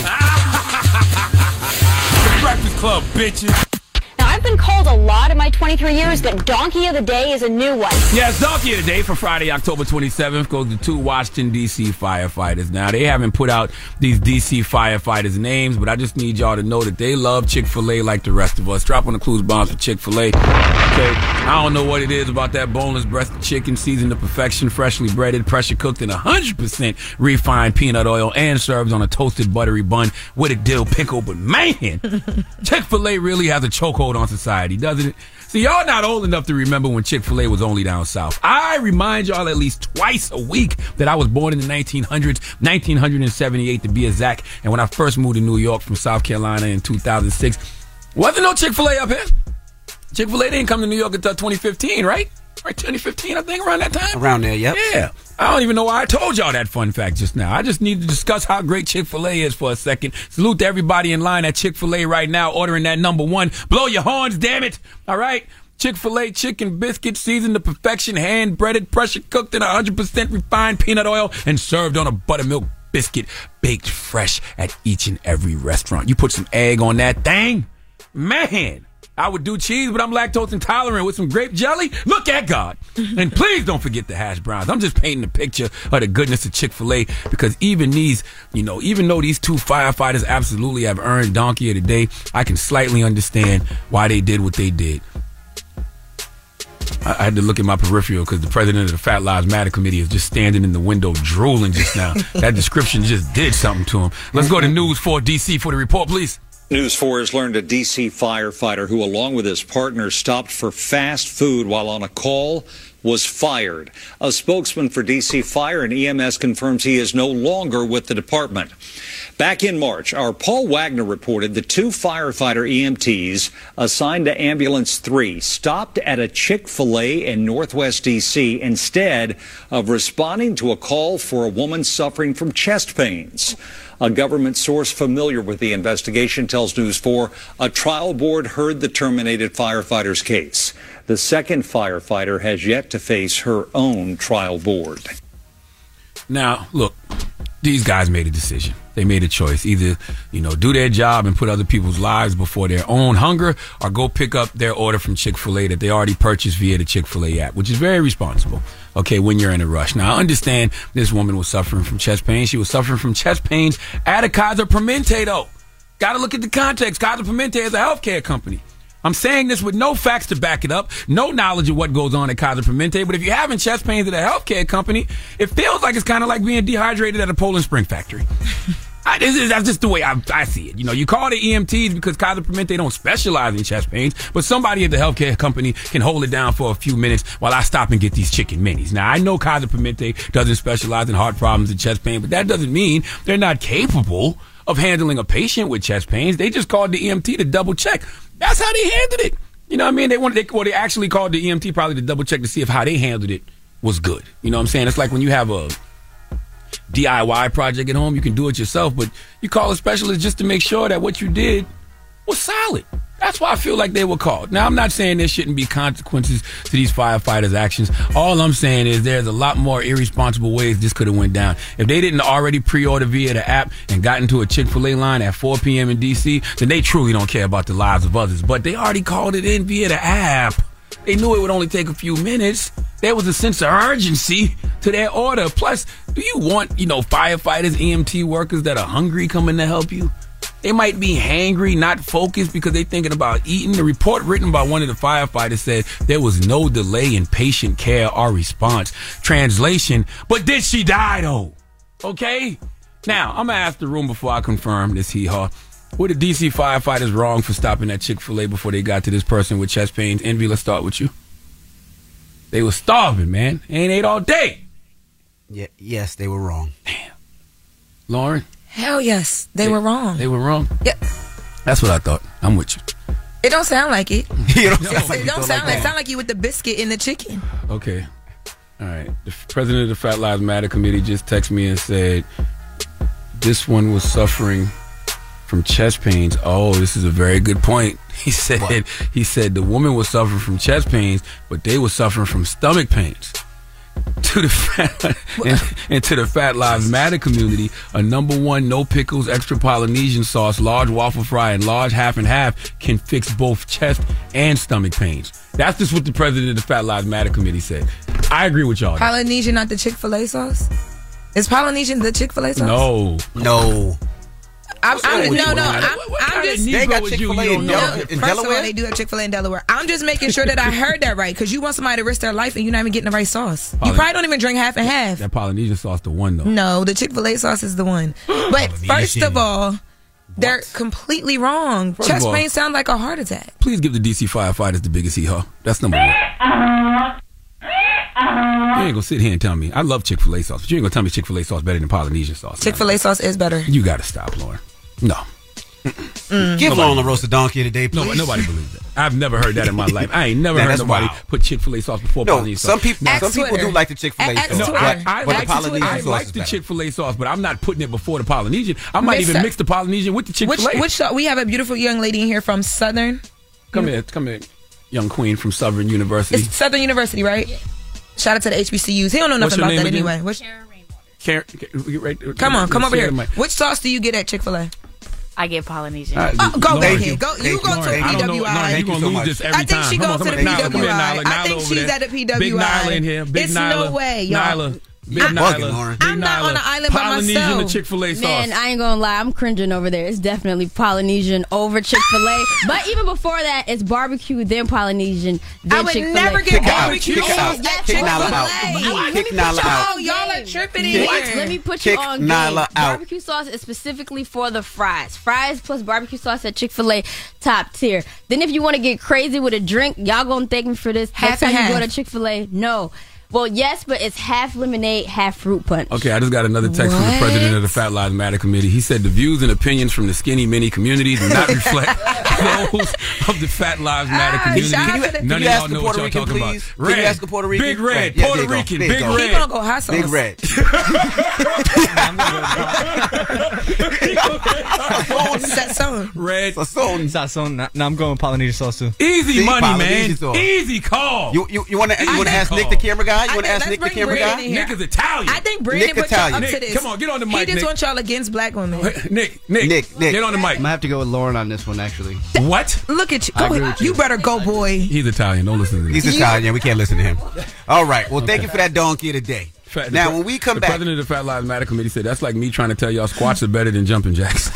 The Breakfast Club, bitches. Now, I've been called a lot in my twenty-three years, but Donkey of the Day is a new one. Yes, Donkey of the Day for Friday, October twenty-seventh goes to two Washington, D C firefighters. Now, they haven't put out these D C firefighters' names, but I just need y'all to know that they love Chick-fil-A like the rest of us. Drop on the clues bombs for Chick-fil-A. Okay, I don't know what it is about that boneless breast of chicken, seasoned to perfection, freshly breaded, pressure cooked in one hundred percent refined peanut oil, and served on a toasted buttery bun with a dill pickle. But man, Chick-fil-A really has a chokehold on society, doesn't it? See, y'all not old enough to remember when Chick-fil-A was only down south. I remind y'all at least twice a week that I was born in the nineteen hundreds, nineteen seventy-eight to be exact. And when I first moved to New York from South Carolina in two thousand six, wasn't no Chick-fil-A up here. Chick-fil-A didn't come to New York until twenty fifteen, right? Right, twenty fifteen, I think, around that time. Around there, yep. Yeah. I don't even know why I told y'all that fun fact just now. I just need to discuss how great Chick-fil-A is for a second. Salute to everybody in line at Chick-fil-A right now ordering that number one. Blow your horns, damn it. All right? Chick-fil-A chicken biscuit seasoned to perfection, hand-breaded, pressure-cooked in one hundred percent refined peanut oil, and served on a buttermilk biscuit baked fresh at each and every restaurant. You put some egg on that thing, man. I would do cheese, but I'm lactose intolerant with some grape jelly. Look at God. And please don't forget the hash browns. I'm just painting a picture of the goodness of Chick-fil-A because even these, you know, even though these two firefighters absolutely have earned Donkey of the Day, I can slightly understand why they did what they did. I, I had to look at my peripheral because the president of the Fat Lives Matter committee is just standing in the window drooling just now. That description just did something to him. Let's go to News four D C for the report, please. News four has learned a D C firefighter who, along with his partner, stopped for fast food while on a call was fired. A spokesman for D C Fire and E M S confirms he is no longer with the department. Back in March, our Paul Wagner reported the two firefighter E M Ts assigned to Ambulance three stopped at a Chick-fil-A in Northwest D C instead of responding to a call for a woman suffering from chest pains. A government source familiar with the investigation tells News four a trial board heard the terminated firefighter's case. The second firefighter has yet to face her own trial board. Now, look, these guys made a decision. They made a choice. Either, you know, do their job and put other people's lives before their own hunger, or go pick up their order from Chick-fil-A that they already purchased via the Chick-fil-A app, which is very responsible, okay, when you're in a rush. Now, I understand this woman was suffering from chest pain. She was suffering from chest pains at a Kaiser Permanente, though. Got to look at the context. Kaiser Permanente is a healthcare company. I'm saying this with no facts to back it up, no knowledge of what goes on at Kaiser Permanente, but if you're having chest pains at a healthcare company, it feels like it's kind of like being dehydrated at a Poland Spring factory. I, this is, that's just the way I, I see it. You know, you call the E M Ts because Kaiser Permanente don't specialize in chest pains, but somebody at the healthcare company can hold it down for a few minutes while I stop and get these chicken minis. Now, I know Kaiser Permanente doesn't specialize in heart problems and chest pain, but that doesn't mean they're not capable of handling a patient with chest pains. They just called the E M T to double check. That's how they handled it. You know what I mean? They wanted, they, well, they actually called the E M T probably to double check to see if how they handled it was good. You know what I'm saying? It's like when you have a D I Y project at home, you can do it yourself, but you call a specialist just to make sure that what you did was solid. That's why I feel like they were called. Now, I'm not saying there shouldn't be consequences to these firefighters' actions. All I'm saying is there's a lot more irresponsible ways this could have went down. If they didn't already pre-order via the app and got into a Chick-fil-A line at four p.m. in D C, then they truly don't care about the lives of others. But they already called it in via the app. They knew it would only take a few minutes. There was a sense of urgency to their order. Plus, do you want, you know, firefighters, E M T workers that are hungry coming to help you? They might be hangry, not focused because they're thinking about eating. The report written by one of the firefighters said there was no delay in patient care or response. Translation, but did she die though? Okay? Now, I'm going to ask the room before I confirm this hee-haw. Were the D C firefighters wrong for stopping at Chick-fil-A before they got to this person with chest pains? Envy, let's start with you. They were starving, man. They ain't ate all day. Yeah, yes, they were wrong. Damn. Lauren? Hell yes, they, they were wrong. They were wrong? Yep. That's what I thought. I'm with you. It don't sound like it. You don't it sound like it don't it sound like like that. sound like you with the biscuit and the chicken. Okay. All right. The president of the Fat Lives Matter committee just texted me and said this one was suffering from chest pains. Oh, this is a very good point. He said what? He said the woman was suffering from chest pains, but they were suffering from stomach pains. To the fat, and, and to the Fat Lives Matter community, a number one no pickles, extra Polynesian sauce, large waffle fry, and large half and half can fix both chest and stomach pains. That's just what the president of the Fat Lives Matter committee said. I agree with y'all. Polynesian, not the Chick-fil-A sauce? Is Polynesian the Chick-fil-A sauce? No. No. I'm, I'm, no, no, I'm, what, what I'm just. They got Chick-fil-A in, no, Del- in first Delaware? of all, they do have Chick-fil-A in Delaware. I'm just making sure that I heard that right, because you want somebody to risk their life and you're not even getting the right sauce. Poly- you probably don't even drink half and half. That Polynesian sauce, the one though. No, the Chick-fil-A sauce is the one. But first of all, they're completely wrong. First Chest of all, pain sound like a heart attack. Please give the D C firefighters the biggest hee-haw. That's number one. You ain't gonna sit here and tell me. I love Chick-fil-A sauce, but you ain't gonna tell me Chick-fil-A sauce better than Polynesian sauce. Chick-fil-A sauce is better. You gotta stop, Lauren. No. Mm. Give Lauren the roast of donkey today, please. No, nobody believes that. I've never heard that in my life. I ain't never Man, heard nobody wild. put Chick-fil-A sauce before no, Polynesian some sauce. people, Now, some people do like the Chick-fil-A Ask sauce, Twitter. but, I, I but like the Polynesian I sauce like is the better. Chick-fil-A sauce, but I'm not putting it before the Polynesian. I might Mister even mix the Polynesian with the Chick-fil-A. Which, which sauce? We have a beautiful young lady in here from Southern. Come here, come here, young queen from Southern University. It's Southern University, right? Yeah. Shout out to the H B C Us. He don't know What's nothing your about that name again? anyway. What's, Karen, Karen, right, come on, come over share here. the mic. Which sauce do you get at Chick-fil-A? I get Polynesian. Uh, oh, go Lauren, ahead. Go, you you. go to the I P W I. Know, no, you're going to lose this every I think time. she Come goes on, to the come P on, W I. Nyla, Nyla, I think over she's there. at the P W I. Big Nyla in here. Big it's Nyla. no way, y'all. Nyla. Big I'm, Nyla. Big I'm not Nyla. on an island by Polynesian myself. to Chick-fil-A sauce. Man, I ain't gonna lie, I'm cringing over there. It's definitely Polynesian over Chick-fil-A. But even before that, it's barbecue, then Polynesian, then I would Chick-fil-A. never get barbecue Kick sauce out. at Kick Chick-fil-A. Nyla out. Kick Nyla out. Oh, y'all are tripping in Kick- here. Let me put Kick you on Nyla game. out. Barbecue sauce is specifically for the fries. Fries plus barbecue sauce at Chick-fil-A, top tier. Then if you want to get crazy with a drink, y'all gonna thank me for this. Half Next time and you go half. to Chick-fil-A, no. Well, yes, but it's half lemonade, half fruit punch. Okay, I just got another text from the What? president of the Fat Lives Matter committee. He said the views and opinions from the skinny mini community do not reflect those of the Fat Lives Matter Ah, community. shout out to the- None Can of you y'all ask know the what Puerto y'all Rican, talking please? about. Can you ask the Puerto Rican? Big red, Red. Yeah, Puerto there you go. Rican, There you big go. red. He gonna go hot sauce. Big red. Sazon. Red. Sazon. Sazon. Now, now I'm going Polynesian sauce too. Easy See, money, Polynesian man. sauce. Easy call. You you you want to you I want to think ask Nick call. the camera guy? You I want to think- ask let's Nick the bring camera Brandon guy? in here. Nick is Italian. I think Brandon Nick put y'all up Italian. to Nick, this. come on, get on the He mic, just Nick. wants y'all against black women. Nick, Nick, Nick, Nick. get on the mic. I'm gonna have to go with Lauren on this one, actually. What? Look at you. I Go agree ahead. with You you. better go, boy. He's Italian. Don't listen to him. He's Italian. We can't listen to him. All right. Well, thank you for that donkey today. Fat- Now, the, when we come the back, president of the Fat Lives Matter committee said that's like me trying to tell y'all squats are better than jumping jacks.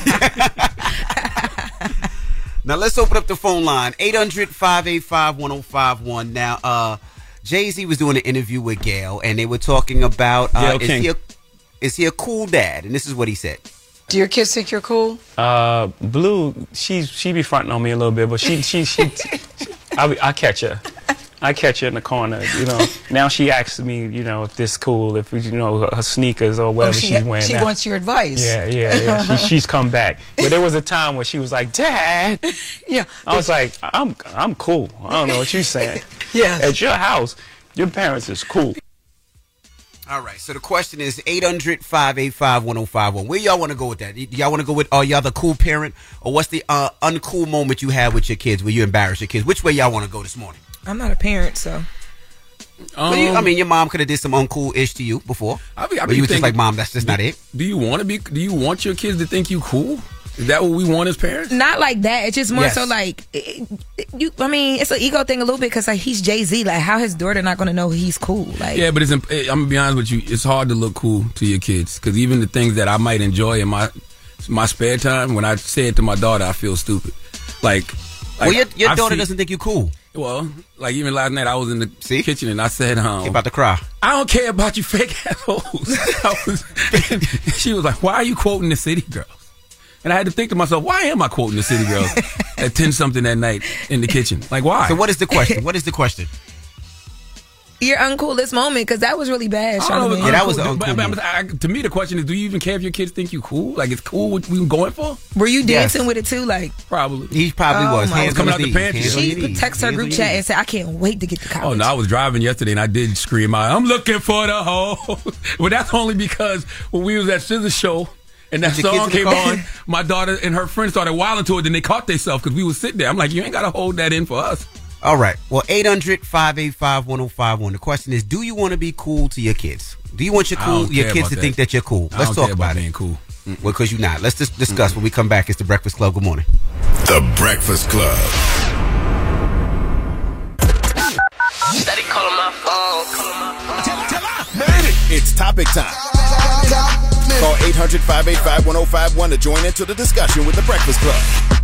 now let's open up the phone line eight hundred, five eight five, one oh five one. Now, uh, Jay-Z was doing an interview with Gayle, and they were talking about uh, Gayle is King. he a is he a cool dad? And this is what he said. Do your kids think you're cool? Uh, Blue, she's she be fronting on me a little bit, but she she she, she I be- I catch her. I catch her in the corner, you know. Now she asks me, you know, if this cool, if you know her, her sneakers or whatever oh, she, she's wearing. she now. wants your advice. Yeah, yeah, yeah. She, she's come back, but there was a time where she was like, "Dad," yeah. I was like, "I'm I'm cool. I don't know what you're saying." Yeah. At your house, Your parents is cool. All right, so the question is eight hundred, five eight five, one oh five one. Where y'all want to go with that? Do y'all want to go with, are y'all the cool parent, or what's the uh, uncool moment you had with your kids where you embarrass your kids? Which way y'all want to go this morning? I'm not a parent, so. Um, well, you, I mean, your mom could have did some uncool-ish to you before. I be, I but be you was just thinking, like, Mom, that's just do, not it. Do you want to be? Do you want your kids to think you cool? Is that what we want as parents? Not like that. It's just more Yes. so like it, it, you. I mean, it's an ego thing a little bit because like he's Jay-Z. Like, how his daughter not gonna know he's cool? Like, Yeah, but it's. imp- I'm gonna be honest with you. It's hard to look cool to your kids because even the things that I might enjoy in my my spare time, when I say it to my daughter, I feel stupid. Like, like Well, your, your I daughter see- doesn't think you cool. Well, like even last night, I was in the kitchen and I said, um, You're about to cry. I don't care about you fake assholes. I was, she was like, why are you quoting the City Girls? And I had to think to myself, why am I quoting the City Girls at ten something that night in the kitchen? Like, why? So what is the question? What is the question? Your uncoolest moment because that was really bad. I don't know if Charlamagne. it's uncool, but- but- but I- to me, the question is, do you even care if your kids think you cool? Like, it's cool what we going for? Were you dancing with it too? Like, Probably. He probably Oh was. my Hands coming on out his the knees. pantry. Hands on she your would knees. text her Hands group on your chat knees. and say, "I can't wait to get to college." Oh, no, I was driving yesterday and I did scream out, I'm looking for the hoe. But that's only because when we was at Scissor Show and that With your kids song in the came car? on, my daughter and her friends started wilding to it, then they caught themselves because we was sitting there. I'm like, you ain't got to hold that in for us. All right. Well, eight hundred, five eight five, one oh five one. The question is, do you want to be cool to your kids? Do you want your I cool don't your care kids about to think that. that you're cool? I Let's don't talk care about about it. being cool. Mm, Well, because you're not. Let's just discuss when we come back. It's the Breakfast Club. Good morning. The Breakfast Club. Steady calling my phone. It's topic time. Call eight hundred, five eight five, one oh five one to join into the discussion with the Breakfast Club.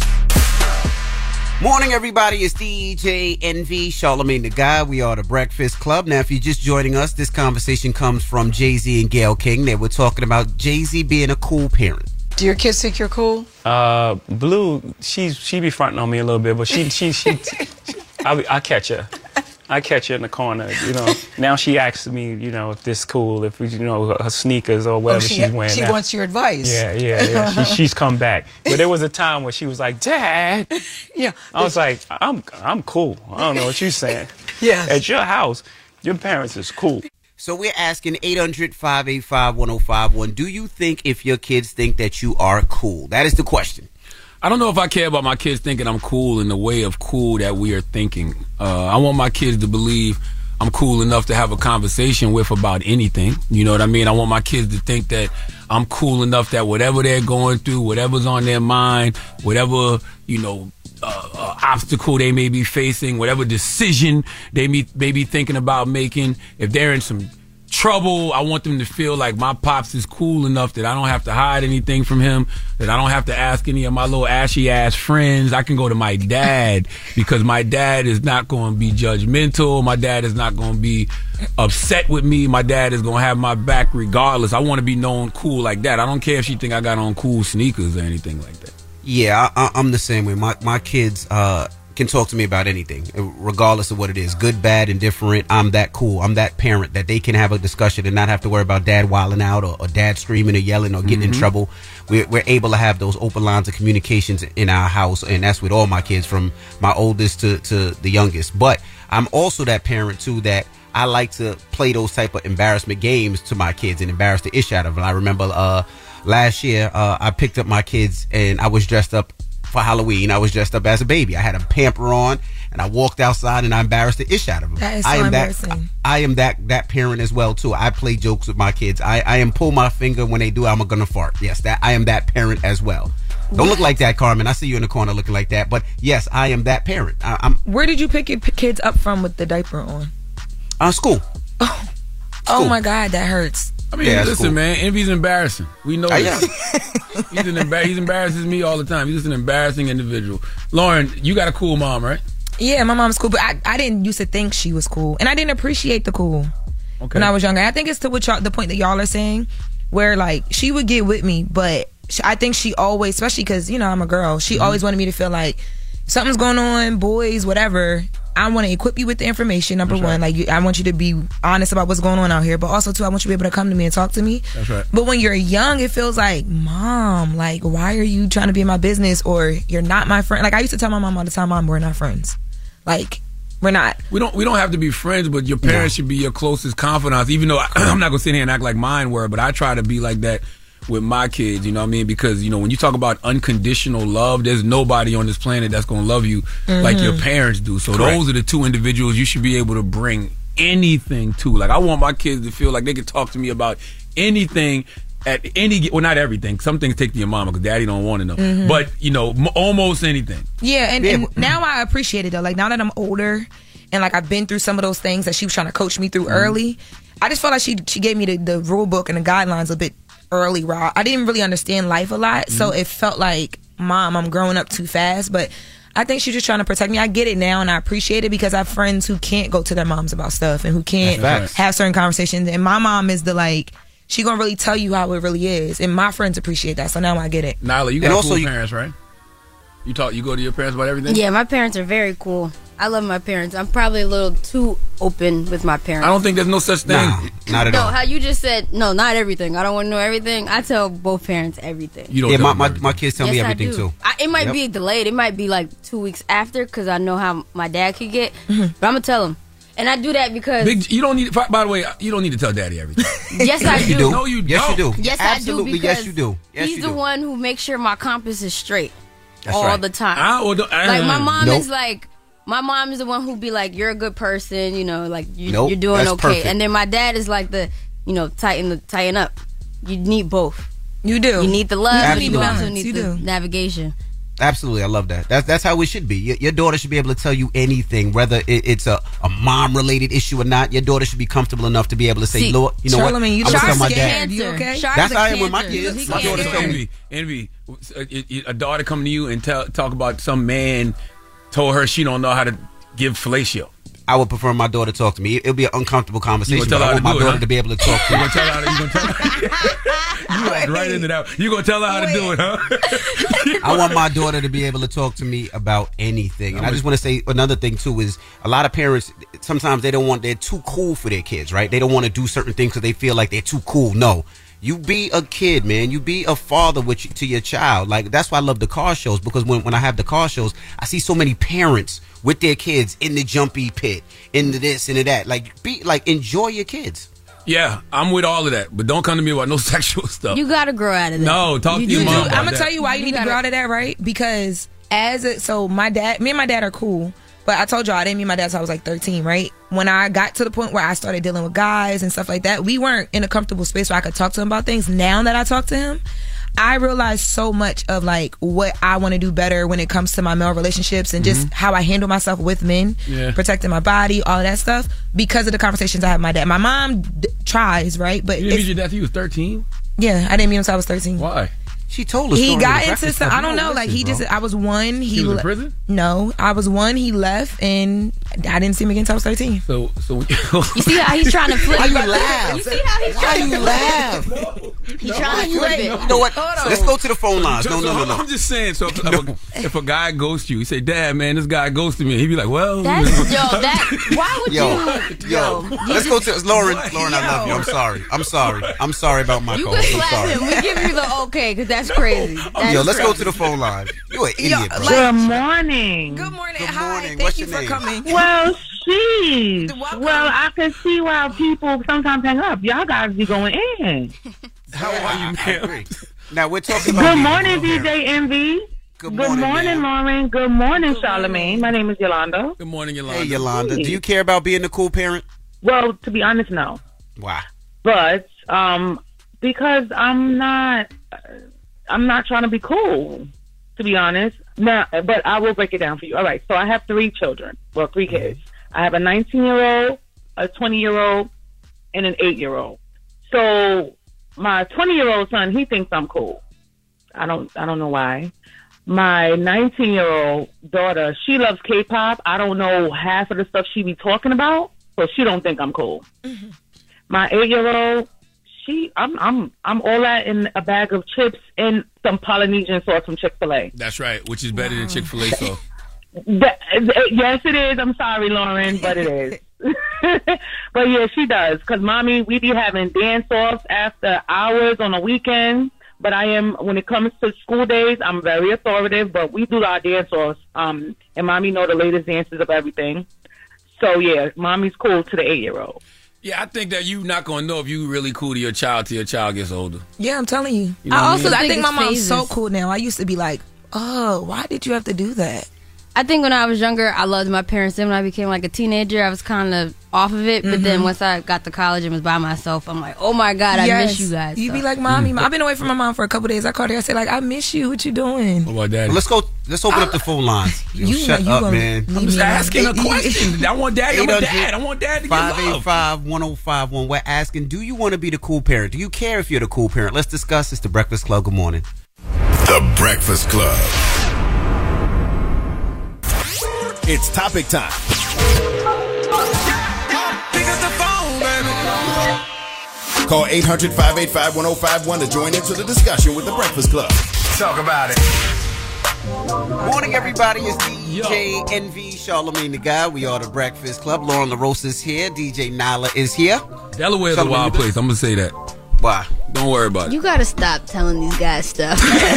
Morning, everybody. It's D J Envy, Charlamagne the Guy. We are the Breakfast Club. Now, if you're just joining us, this conversation comes from Jay-Z and Gayle King. They were talking about Jay-Z being a cool parent. Do your kids think you're cool? Uh, Blue, she's she be fronting on me a little bit, but she she she, she I be- I catch her. I catch her in the corner, you know. Now she asks me, you know, if this cool, if you know her, her sneakers or whatever oh, she, she's wearing. she now. wants your advice. Yeah, yeah, yeah. she, she's come back, but there was a time where she was like, "Dad," yeah. I was like, "I'm I'm cool. I don't know what you're saying." Yeah. At your house, your parents is cool. So we're asking eight hundred, five eight five, one oh five one. Do you think if your kids think that you are cool? That is the question. I don't know if I care about my kids thinking I'm cool in the way of cool that we are thinking. Uh, I want my kids to believe I'm cool enough to have a conversation with about anything. You know what I mean? I want my kids to think that I'm cool enough that whatever they're going through, whatever's on their mind, whatever, you know, uh, uh, obstacle they may be facing, whatever decision they may, may be thinking about making, if they're in some trouble, I want them to feel like my pops is cool enough that I don't have to hide anything from him, that I don't have to ask any of my little ashy ass friends. I can go to my dad because my dad is not going to be judgmental. My dad is not going to be upset with me. My dad is going to have my back regardless. I want to be known cool like that. I don't care if she think I got on cool sneakers or anything like that. Yeah, I, I, I'm the same way. My my kids uh, can talk to me about anything, regardless of what it is, good, bad, indifferent. I'm that cool. I'm that parent that they can have a discussion and not have to worry about dad wilding out or, or dad screaming or yelling or getting Mm-hmm. in trouble. We're, we're able to have those open lines of communications in our house, and that's with all my kids, from my oldest to, to the youngest. But I'm also that parent, too, that I like to play those type of embarrassment games to my kids and embarrass the ish out of them. I remember uh, last year, uh, I picked up my kids and I was dressed up for Halloween. I was dressed up as a baby. I had a pamper on and I walked outside and I embarrassed the ish out of them. That is so I am embarrassing. That, I am that that parent as well too. I play jokes with my kids. I, I am pull my finger when they do. I'm gonna fart. Yes, that I am that parent as well. Don't look like that, Carmen. I see you in the corner looking like that. But yes, I am that parent. I, I'm Where did you pick your p- kids up from with the diaper on? uh, school. Oh my God, that hurts. I mean, Yeah, that's listen, cool. man, Envy's embarrassing. We know I that. he's an embar- He embarrasses me all the time. He's just an embarrassing individual. Lauren, you got a cool mom, right? Yeah, my mom's cool, but I, I didn't used to think she was cool, and I didn't appreciate the cool Okay. when I was younger. I think it's to what y'all, the point that y'all are saying, where like she would get with me, but sh I think she always, especially because you know I'm a girl, she Mm-hmm. always wanted me to feel like something's going on, boys, whatever. I want to equip you with the information. Number That's one, right. like you, I want you to be honest about what's going on out here, but also too, I want you to be able to come to me and talk to me. That's right. But when you're young, it feels like, Mom, like, why are you trying to be in my business? Or you're not my friend. Like, I used to tell my mom all the time, Mom, we're not friends. Like, We're not. We don't. We don't have to be friends, but your parents no. should be your closest confidants. Even though I, I'm not gonna sit here and act like mine were, but I try to be like that with my kids. You know what I mean? Because you know when you talk about unconditional love, there's nobody on this planet that's gonna love you mm-hmm. like your parents do. So Correct. Those are the two individuals you should be able to bring anything to. Like I want my kids to feel like they can talk to me about anything. At any, well, not everything. Some things take to your mama because daddy don't want to know. Mm-hmm. But you know, m- almost anything. Yeah, and, and now I appreciate it though. Like now that I'm older, and like I've been through some of those things that she was trying to coach me through mm-hmm. early. I just felt like she she gave me the, the rule book and the guidelines a bit early. Raw. I didn't really understand life a lot, mm-hmm. so it felt like, Mom, I'm growing up too fast. But I think she's just trying to protect me. I get it now, and I appreciate it because I have friends who can't go to their moms about stuff and who can't have certain conversations. And my mom is the like. She gonna really tell you how it really is, and my friends appreciate that. So now I get it. Nyla, you got cool you, parents, right? You talk, you go to your parents about everything. Yeah, my parents are very cool. I love my parents. I'm probably a little too open with my parents. I don't think there's no such thing. Nah, not at no, all. No, how you just said, no, not everything. I don't want to know everything. I tell both parents everything. You don't yeah, my, my, my kids tell yes, me everything too. I, it might yep. be delayed. It might be like two weeks after because I know how my dad could get. Mm-hmm. But I'm gonna tell them. And I do that because Big, you don't need. By the way, you don't need to tell Daddy everything. Yes, I do. You do. No, you yes, don't. you do. Yes, Absolutely, I do. Because yes, you do. Yes, he's you the do. one who makes sure my compass is straight That's all right. the time. I, or do, I, like my mom nope. is like, my mom is the one who be like, "You're a good person," you know, like you, nope, you're doing that's okay. perfect. And then my dad is like the, you know, tighten the tighten up. You need both. You do. You need the love. Absolutely. You also need you the do. navigation. Absolutely, I love that. That's that's how it should be. Your, your daughter should be able to tell you anything, whether it, it's a, a mom related issue or not. Your daughter should be comfortable enough to be able to say, See, "Lord, you know Charlamagne, what? you I'm gonna tell my scared. dad." You okay? That's how I am with my kids. He My can't daughter do tell it. me. Envy, Envy, a, a daughter come to you and tell, talk about some man told her she don't know how to give fellatio. I would prefer my daughter talk to me. It'll be an uncomfortable conversation. But I want my it, daughter huh? to be able to talk to you me. gonna tell her? You gonna tell her? You walked right into that. You gonna tell her how to do it, huh? I want my daughter to be able to talk to me about anything. And I just want to say another thing too is a lot of parents sometimes they don't want they're too cool for their kids, right? They don't want to do certain things because they feel like they're too cool. No. You be a kid, man. You be a father with you, to your child. Like that's why I love the car shows because when, when I have the car shows, I see so many parents with their kids in the jumpy pit, into this, into that. Like be like enjoy your kids. Yeah, I'm with all of that, but don't come to me about no sexual stuff. You gotta grow out of that. No, talk you to your do. mom about I'm gonna that. tell you why you, you need gotta, to grow out of that, right? Because as a, so my dad, me and my dad are cool. But I told y'all I didn't meet my dad until I was like thirteen, right? When I got to the point where I started dealing with guys and stuff like that, we weren't in a comfortable space where I could talk to him about things. Now that I talk to him, I realize so much of like what I want to do better when it comes to my male relationships and just Mm-hmm. how I handle myself with men, Yeah. protecting my body, all of that stuff because of the conversations I have with my dad. My mom d- tries, right? But You didn't it's- meet your dad till you was thirteen? yeah, I didn't meet him until I was thirteen. Why? She told us. He got into some. I don't know. Like he bro. just. I was one. He, He was in le- prison? No, I was one. He left, and I didn't see him again until I was thirteen. So, so You see how he's trying to flip Why it? you laugh? You see how he's Why trying you to laugh? He's trying to flip it. You know what? Let's go to the phone lines. No, no, no, no. I'm just saying. So if, if, a, if a guy ghosts you, he say, "Dad, man, this guy ghosted me," he'd be like, "Well, That's, yo, that. Why would Yo, you? yo, let's go to Lauren. Lauren, I love you. I'm sorry. I'm sorry. I'm sorry about my You call. can I'm slap sorry. him. We give you the okay because that's crazy. That's Yo, let's go crazy. to the phone line. You an idiot, bro. Good morning. Good morning. Good Hi. morning. Thank What's you your for name? coming. Well, sheesh. Welcome. Well, I can see why people sometimes hang up. Y'all guys be going in. how are you, I man?" agree. Now we're talking about. Good being morning, a D parent. J Envy. Good Good morning, morning, ma'am. Lauren. Good morning, Charlamagne. My name is Yolanda. Good morning, Yolanda. Hey, Yolanda. Do you care about being a cool parent? Well, to be honest, no. Why? But um, because I'm not, I'm not trying to be cool. To be honest, no. But I will break it down for you. All right. So I have three children. Well, three kids. I have a nineteen-year-old, a twenty-year-old, and an eight-year-old. So my twenty-year-old son, he thinks I'm cool. I don't. I don't know why. My nineteen-year-old daughter, she loves K-pop. I don't know half of the stuff she be talking about, so she don't think I'm cool. Mm-hmm. My eight-year-old, she, I'm, I'm, I'm all that in a bag of chips and some Polynesian sauce from Chick-fil-A. That's right, which is better than Chick-fil-A sauce. That, yes, it is. I'm sorry, Lauren, but it is. But yeah, she does. Because, Mommy, we be having dance-offs after hours on the weekend. But I am, when it comes to school days, I'm very authoritative. But we do our dance-offs. Um, and Mommy know the latest dances of everything. So yeah, mommy's cool to the eight-year-old. Yeah, I think that you not gonna know if you really cool to your child till your child gets older. Yeah, I'm telling you. You know I what I also mean? I think, think my it's mom's phases. so cool now. I used to be like, oh, why did you have to do that? I think when I was younger, I loved my parents. Then when I became like a teenager, I was kind of off of it. But then Mhm. once I got to college and was by myself, I'm like, oh my God, I Yes. miss you guys. You So- be like, mommy, I've been away from my mom for a couple days. I called her. I said, like, I miss you. What you doing? What about daddy? Let's go. Let's open up the phone lines. Yo, You- shut you up, gonna man. leave I'm just me alone. asking a question. I want daddy. I'm a dad. I want dad to get five eight love. five, one oh five one. We're asking, do you want to be the cool parent? Do you care if you're the cool parent? Let's discuss. It's the Breakfast Club. Good morning. The Breakfast Club. It's topic time. Call eight hundred, five eight five, one oh five one to join into the discussion with The Breakfast Club. Talk about it. Morning, everybody. It's D J N V, Charlamagne the Guy. We are The Breakfast Club. Lauren LaRosa is here. D J Nyla is here. Delaware's a wild place. I'm gonna say that. Why? Don't worry about it. You gotta stop telling these guys stuff.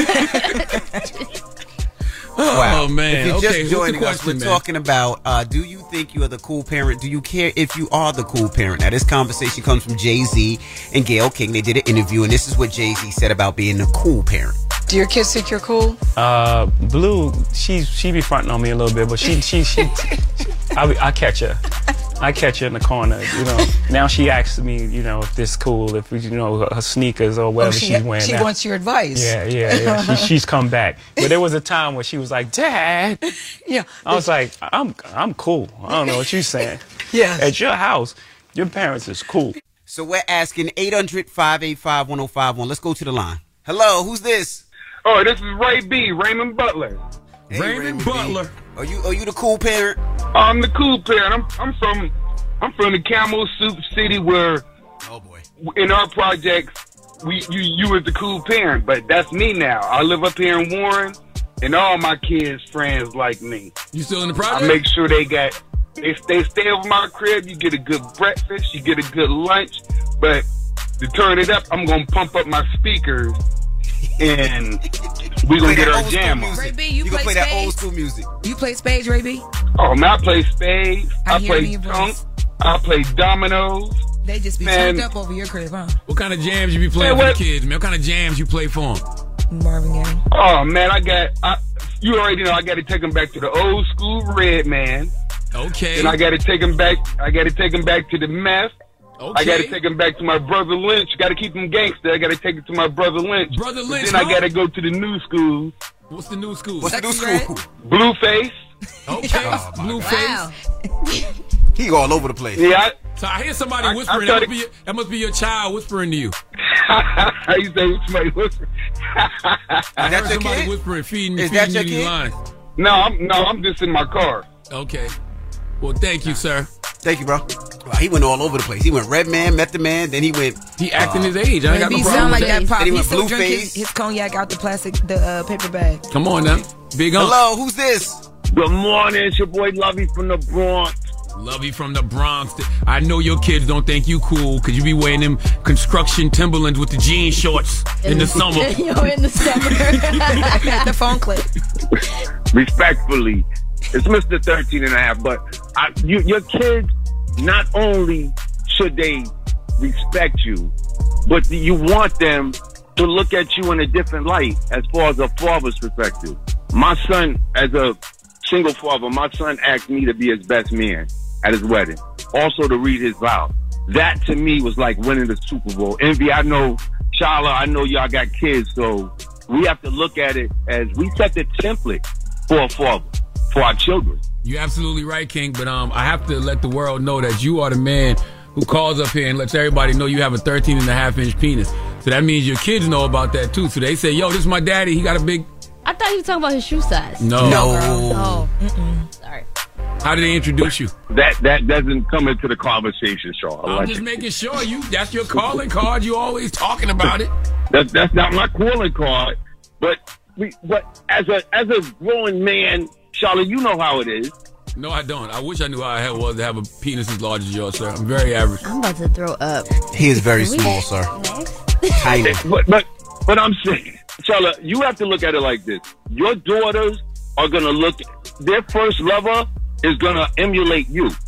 Oh man! If you're Okay, just what's the joining us, question, we're man? talking about uh, do you think you are the cool parent? Do you care if you are the cool parent? Now, this conversation comes from Jay-Z and Gayle King. They did an interview, and this is what Jay-Z said about being the cool parent. Do your kids think you're cool? Uh, Blue, she she be fronting on me a little bit, but she she she, I I catch her. I catch her in the corner, you know. Now she asks me, you know, if this cool, if you know her, her sneakers or whatever oh, she, she's wearing. She now. wants your advice. Yeah, yeah, yeah. she, she's come back, but there was a time where she was like, "Dad." Yeah. I was like, "I'm I'm cool. I don't know what you're saying." Yeah. At your house, your parents is cool. So we're asking eight hundred, five eight five, one oh five one. Let's go to the line. Hello, who's this? Oh, this is Ray B, Raymond Butler. Hey, Raymond Butler. Are you are you the cool parent? I'm the cool parent. I'm I'm from I'm from the Camel Soup City where oh boy. in our projects we you you was the cool parent, but that's me now. I live up here in Warren and all my kids' friends like me. You still in the project? I make sure they got they they stay over my crib, you get a good breakfast, you get a good lunch, but to turn it up, I'm gonna pump up my speakers and we gonna get our jam on. Ray B, you, You play gonna play that spades? old school music. You play spades, Ray B? Oh man, I play spades, I I, hear it in play your tunk, voice. I play dominoes. They just be Man. turned up over your crib, huh? What kind of jams you be playing Hey, for what- the kids, man? What kind of jams you play for them? Marvin Gaye. Oh man, I got I, you already know I got to take them back to the old school Red Man. Okay. And I got to take them back. I got to take them back to the meth. Okay. I got to take them back to my brother Lynch. Got to keep them gangster. I got to take it to my brother Lynch. Brother But Lynch, Then I huh? got to go to the new school. What's the new school? What's the new school? Blueface. Okay. Oh, my Blueface. He all over the place. Yeah. I, So I hear somebody I- I whispering. thought that, must be your, that must be your child whispering to you. I used to say somebody whisper. I that heard your somebody kid? whispering, feeding, Is feeding that you your these kid? lines. No, I'm no, I'm just in my car. Okay. Well, thank you, sir. Thank you, bro. Wow, he went all over the place. He went Red Man, Method Man, then he went. He acting his age. I ain't got Maybe no he problem sound with like that. that pop. Then he He went still drink his, Blueface. his cognac out the plastic, the uh, paper bag. Come on now. Big on. Hello, who's this? Good morning, it's your boy Lovey from the Bronx. Lovey from the Bronx. I know your kids don't think you cool because you be wearing them construction Timberlands with the jean shorts in the summer. Yo, in the summer. The phone clip. Respectfully, it's Mister thirteen and a half, but I, you, your kids, not only should they respect you, but you want them to look at you in a different light as far as a father's perspective. My son, as a single father, my son asked me to be his best man at his wedding, also to read his vows. That to me was like winning the Super Bowl. Envy, I know, Shala, I know y'all got kids, so we have to look at it as we set the template for a father, for our children. You're absolutely right, King, but um, I have to let the world know that you are the man who calls up here and lets everybody know you have a thirteen and a half inch penis. So that means your kids know about that too. So they say, yo, this is my daddy. He got a big... I thought he was talking about his shoe size. No. No. Oh, mm-mm. Sorry. How did they introduce you? That that doesn't come into the conversation, Shaw. I'm just making sure you. That's your calling card. You always talking about it. That's that's not my calling card. But we but as a as a growing man, Charlotte, you know how it is. No, I don't. I wish I knew how I had- was to have a penis as large as yours, sir. I'm very average. I'm about to throw up. He is very Can we- small, sir. Next? Tiny. But but but I'm saying, Charlotte, you have to look at it like this. Your daughters are gonna look. Their first lover is gonna emulate you.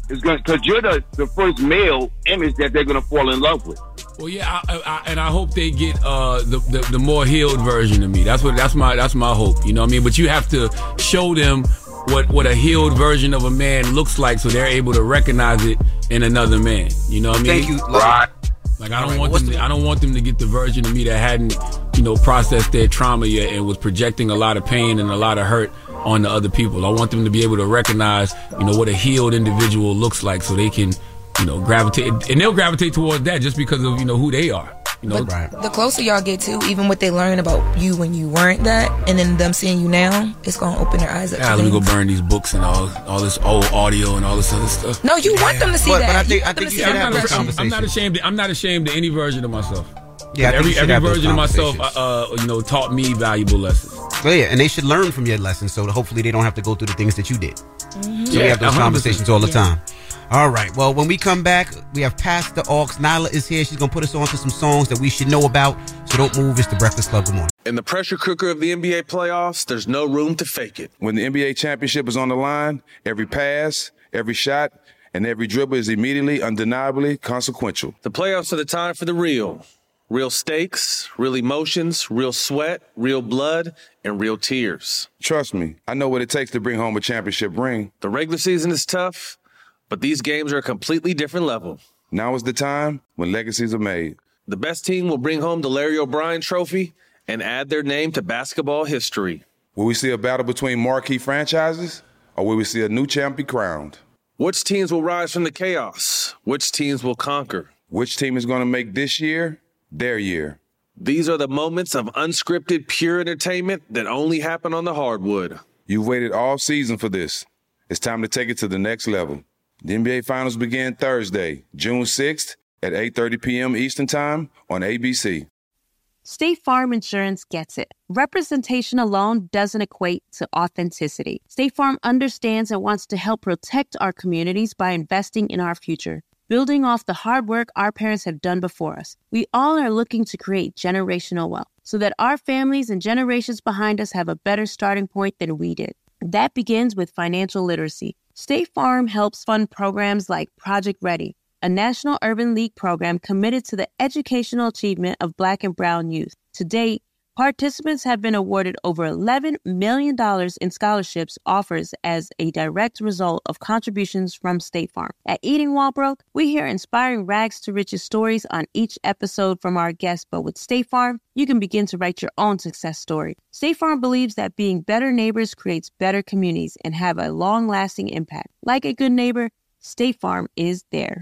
is going because you're the, the first male image that they're going to fall in love with. Well, yeah, I, I, and I hope they get uh, the, the the more healed version of me. That's what that's my that's my hope. You know what I mean? But you have to show them what what a healed version of a man looks like, so they're able to recognize it in another man. You know what I mean? Thank you. Right. Like I don't want them. To, I don't want them to get the version of me that hadn't, you know, processed their trauma yet and was projecting a lot of pain and a lot of hurt on the other people. I want them to be able to recognize, you know, what a healed individual looks like, so they can, you know, gravitate, and they'll gravitate towards that just because of, you know, who they are. You know, right. The closer y'all get to, even what they learn about you when you weren't that, and then them seeing you now, it's gonna open their eyes up. Yeah, to let me things. go burn these books and all, all this old audio and all this other stuff. No, you want them to see But- that. but I think- want I them think to you see should that have this version. conversation. I'm not ashamed. I'm not ashamed of any version of myself. Yeah, I think every you should every have those version of myself, conversations. uh, you know, taught me valuable lessons. Well, yeah, and they should learn from your lessons, so hopefully they don't have to go through the things that you did. Mm-hmm. So Yeah, we have those one hundred percent. conversations all the Yeah. time. All right. Well, when we come back, we have Pastor Aux. Nyla is here. She's going to put us on to some songs that we should know about. So don't move. It's the Breakfast Club. Good morning. In the pressure cooker of the N B A playoffs, there's no room to fake it. When the N B A championship is on the line, every pass, every shot, and every dribble is immediately, undeniably consequential. The playoffs are the time for the real. Real stakes, real emotions, real sweat, real blood, and real tears. Trust me, I know what it takes to bring home a championship ring. The regular season is tough, but these games are a completely different level. Now is the time when legacies are made. The best team will bring home the Larry O'Brien Trophy and add their name to basketball history. Will we see a battle between marquee franchises, or will we see a new champ be crowned? Which teams will rise from the chaos? Which teams will conquer? Which team is going to make this year their year? These are the moments of unscripted, pure entertainment that only happen on the hardwood. You've waited all season for this. It's time to take it to the next level. The N B A Finals begin Thursday, June sixth at eight thirty p.m. Eastern Time on A B C. State Farm Insurance gets it. Representation alone doesn't equate to authenticity. State Farm understands and wants to help protect our communities by investing in our future, building off the hard work our parents have done before us. We all are looking to create generational wealth so that our families and generations behind us have a better starting point than we did. That begins with financial literacy. State Farm helps fund programs like Project Ready, a National Urban League program committed to the educational achievement of Black and Brown youth. To date, participants have been awarded over eleven million dollars in scholarships offers as a direct result of contributions from State Farm. At Eating While Broke, we hear inspiring rags to riches stories on each episode from our guests, but with State Farm, you can begin to write your own success story. State Farm believes that being better neighbors creates better communities and have a long-lasting impact. Like a good neighbor, State Farm is there.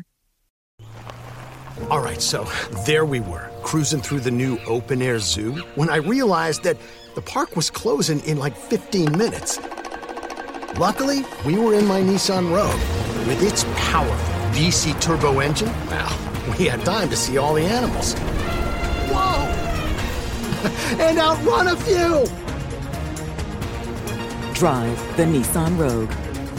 All right, so there we were, cruising through the new open-air zoo, when I realized that the park was closing in like fifteen minutes. Luckily, we were in my Nissan Rogue. With its powerful V C turbo engine, well, we had time to see all the animals. Whoa! And outrun a few! Drive the Nissan Rogue.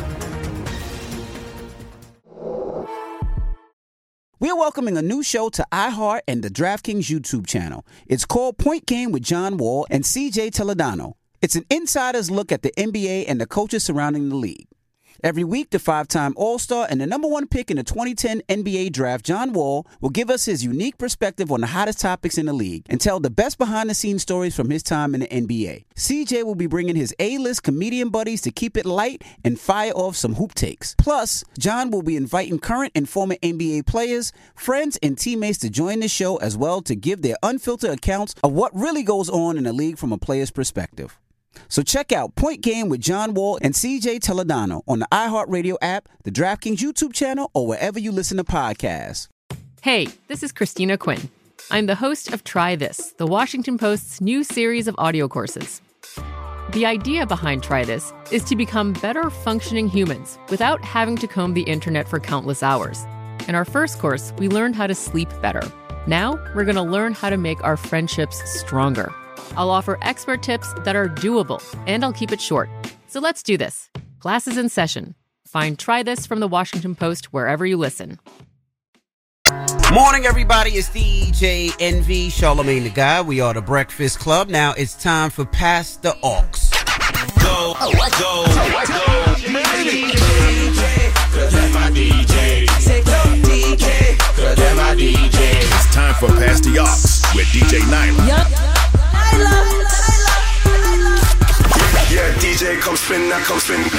We are welcoming a new show to iHeart and the DraftKings YouTube channel. It's called Point Game with John Wall and C J Toledano. It's an insider's look at the N B A and the coaches surrounding the league. Every week, the five-time All-Star and the number one pick in the twenty ten N B A draft, John Wall, will give us his unique perspective on the hottest topics in the league and tell the best behind-the-scenes stories from his time in the N B A. C J will be bringing his A-list comedian buddies to keep it light and fire off some hoop takes. Plus, John will be inviting current and former N B A players, friends, and teammates to join the show as well to give their unfiltered accounts of what really goes on in the league from a player's perspective. So check out Point Game with John Wall and C J Toledano on the iHeartRadio app, the DraftKings YouTube channel, or wherever you listen to podcasts. Hey, this is Christina Quinn. I'm the host of Try This, the Washington Post's new series of audio courses. The idea behind Try This is to become better functioning humans without having to comb the internet for countless hours. In our first course, we learned how to sleep better. Now, we're going to learn how to make our friendships stronger. I'll offer expert tips that are doable, and I'll keep it short. So let's do this. Class is in session. Find Try This from the Washington Post wherever you listen. Morning, everybody. It's D J Envy, Charlamagne the Guy. We are the Breakfast Club. Now it's time for Pastor Aux. Go, go, go, go. for Pass the Aux with D J Nyla. Yup. Yeah, D J, come spin, now come spin.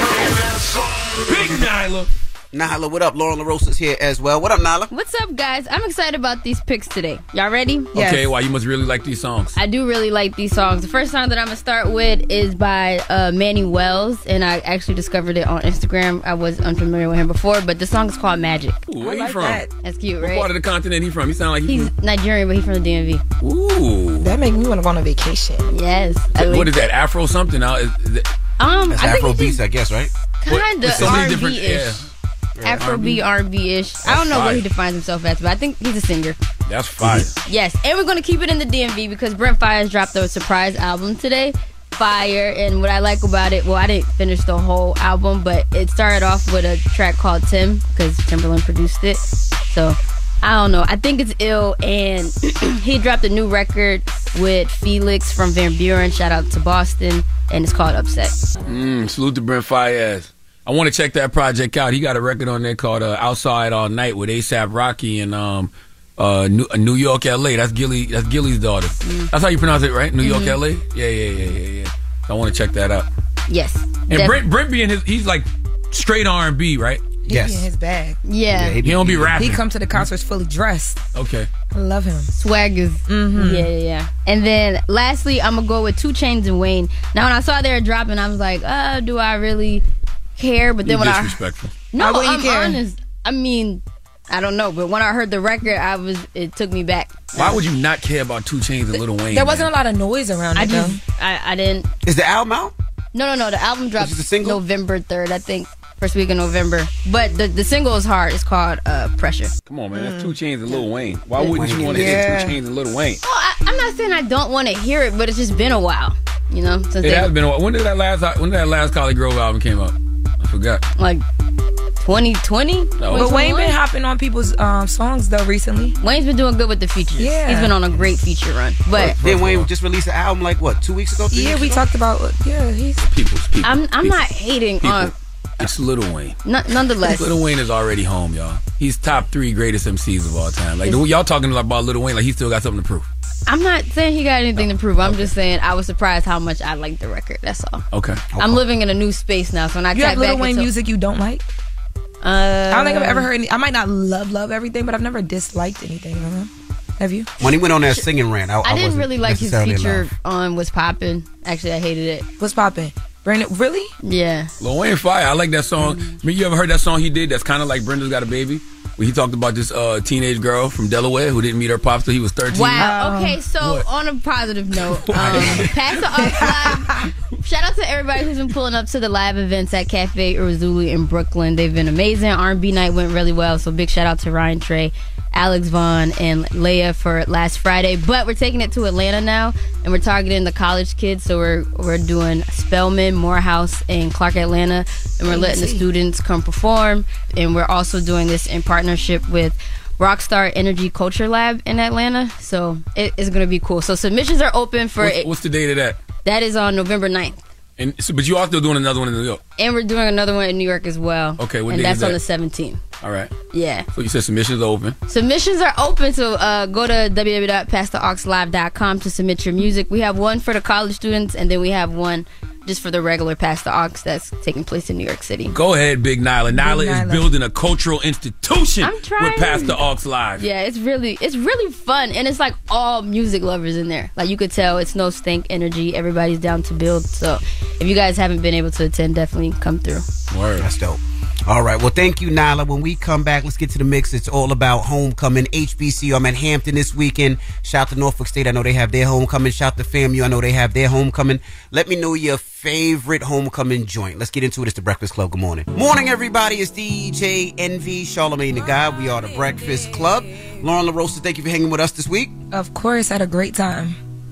Big Nyla. Nyla, what up? Lauren LaRosa's here as well. What up, Nyla? What's up, guys? I'm excited about these picks today. Y'all ready? Okay, well, you must really like these songs. I do really like these songs. The first song that I'm going to start with is by uh, Manny Wells, and I actually discovered it on Instagram. I was unfamiliar with him before, but the song is called Magic. Ooh, where I he like from? That. That's cute, What right? part of the continent he from? He sound like he He's from... Nigerian, but he's from the D M V. Ooh. That make me want to go on a vacation. Yes. What, what is that, Afro something? Now, is, is it, Um, That's I think Afro it's beats, I guess, right? kind of so many R and different- B-ish. yeah. Afrobeat, R and B-ish. I don't know fire. what he defines himself as, but I think he's a singer. That's fire. Yes, and we're going to keep it in the D M V because Brent Faiyaz dropped a surprise album today. Fire, and what I like about it, well, I didn't finish the whole album, but it started off with a track called Tim because Timberland produced it. So, I don't know. I think it's ill, and he dropped a new record with Felix from Van Buren. Shout out to Boston, and it's called Upset. Mm, salute to Brent Faiyaz. I want to check that project out. He got a record on there called uh, Outside All Night with ASAP Rocky and um, uh, New, uh, New York, L A. That's Gilly. That's Gilly's daughter. Mm. That's how you pronounce it, right? New York, Mhm. L A. Yeah, yeah, yeah, yeah, yeah. So I want to check that out. Yes. And Def- Brent, Brent being his, he's like straight R and B, right? He be in his bag. Yeah. he, don't be rapping. He come to the concerts fully dressed. Okay. I love him. Swag is, Mhm. yeah, yeah, yeah. And then lastly, I'm gonna go with Two Chainz and Wayne. Now, when I saw they were dropping, I was like, uh, do I really care? But then You when disrespectful. I no, Why wouldn't I'm you care? honest. I mean, I don't know, but when I heard the record, I was it took me back. Why would you not care about Two Chainz and Lil Wayne? There wasn't a lot of noise around it, I though. just, I, I didn't. Is the album out? No, no, no. The album drops the single? November third, I think. First week of November. But the, the single is hard. It's called uh, Pressure. Come on, man. That's Two Chainz and Lil Wayne. Why wouldn't you want to Yeah. hear Two Chainz and Lil Wayne? Well, I, I'm not saying I don't want to hear it, but it's just been a while. You know? Since It they, has been a while. When did that last When did that last College Grove album came out? I forgot. Like twenty twenty? But Wayne been hopping on people's um, songs, though, recently. Wayne's been doing good with the features. Yeah. He's been on a great feature run. But Then Wayne just released an album like what, two weeks ago? three Yeah, weeks we ago? talked about, yeah, he's... People's people. I'm I'm not hating People. on. It's Lil Wayne. N- nonetheless, Lil Wayne is already home, y'all. He's top three greatest M Cs of all time. Like y'all talking about Lil Wayne, like he still got something to prove. I'm not saying he got anything to prove. I'm just saying I was surprised how much I liked the record. That's all. Okay. I'm living in a new space now, so when I You tap have Lil back Wayne into, music you don't like? Uh, I don't think I've ever heard any. I might not love, love everything, but I've never disliked anything. I don't know. Have you? When he went on that singing rant, I, I, I didn't wasn't really like his necessarily in feature love. on What's Poppin'. Actually, I hated it. What's Poppin'? Brandon, really? Yeah. Lil Wayne fire. I like that song. I mean, you ever heard that song he did that's kind of like Brenda's Got a Baby? Where he talked about this uh, teenage girl from Delaware who didn't meet her pops till he was thirteen. Wow. Okay, so What? on a positive note, um, Pass the Aux Live. Shout out to everybody who's been pulling up to the live events at Cafe Urzuli in Brooklyn. They've been amazing. R and B night went really well, so big shout out to Ryan Trey, Alex Vaughn, and Leia for last Friday. But we're taking it to Atlanta now, and we're targeting the college kids. So we're we're doing Spelman, Morehouse, and Clark Atlanta, and we're letting the students come perform. And we're also doing this in partnership with Rockstar Energy Culture Lab in Atlanta. So it is going to be cool. So submissions are open for What's, it. what's the date of that? That is on November ninth. And so, but you are still doing another one in New York. And we're doing another one in New York as well. Okay, what and date that's is on that? the seventeenth. All right. Yeah. So you said submissions are open. Submissions are open, so uh, go to w w w dot pass the aux live dot com to submit your music. We have one for the college students, and then we have one just for the regular Pass the Aux that's taking place in New York City. Go ahead, Big Nyla. Nyla Nyla. is building a cultural institution I'm trying. with Pass the Aux Live. Yeah, it's really it's really fun, and it's like all music lovers in there. Like you could tell, it's no stank energy. Everybody's down to build. So if you guys haven't been able to attend, definitely come through. Word. That's dope. All right. Well, thank you, Nyla. When we come back, let's get to the mix. It's all about homecoming. H B C U. I'm at Hampton this weekend. Shout to Norfolk State. I know they have their homecoming. Shout to FAMU. I know they have their homecoming. Let me know your favorite homecoming joint. Let's get into it. It's The Breakfast Club. Good morning. Morning, everybody. It's D J Envy, Charlamagne the God. We are The Breakfast Club. Lauren LaRosa, thank you for hanging with us this week. Of course, had a great time.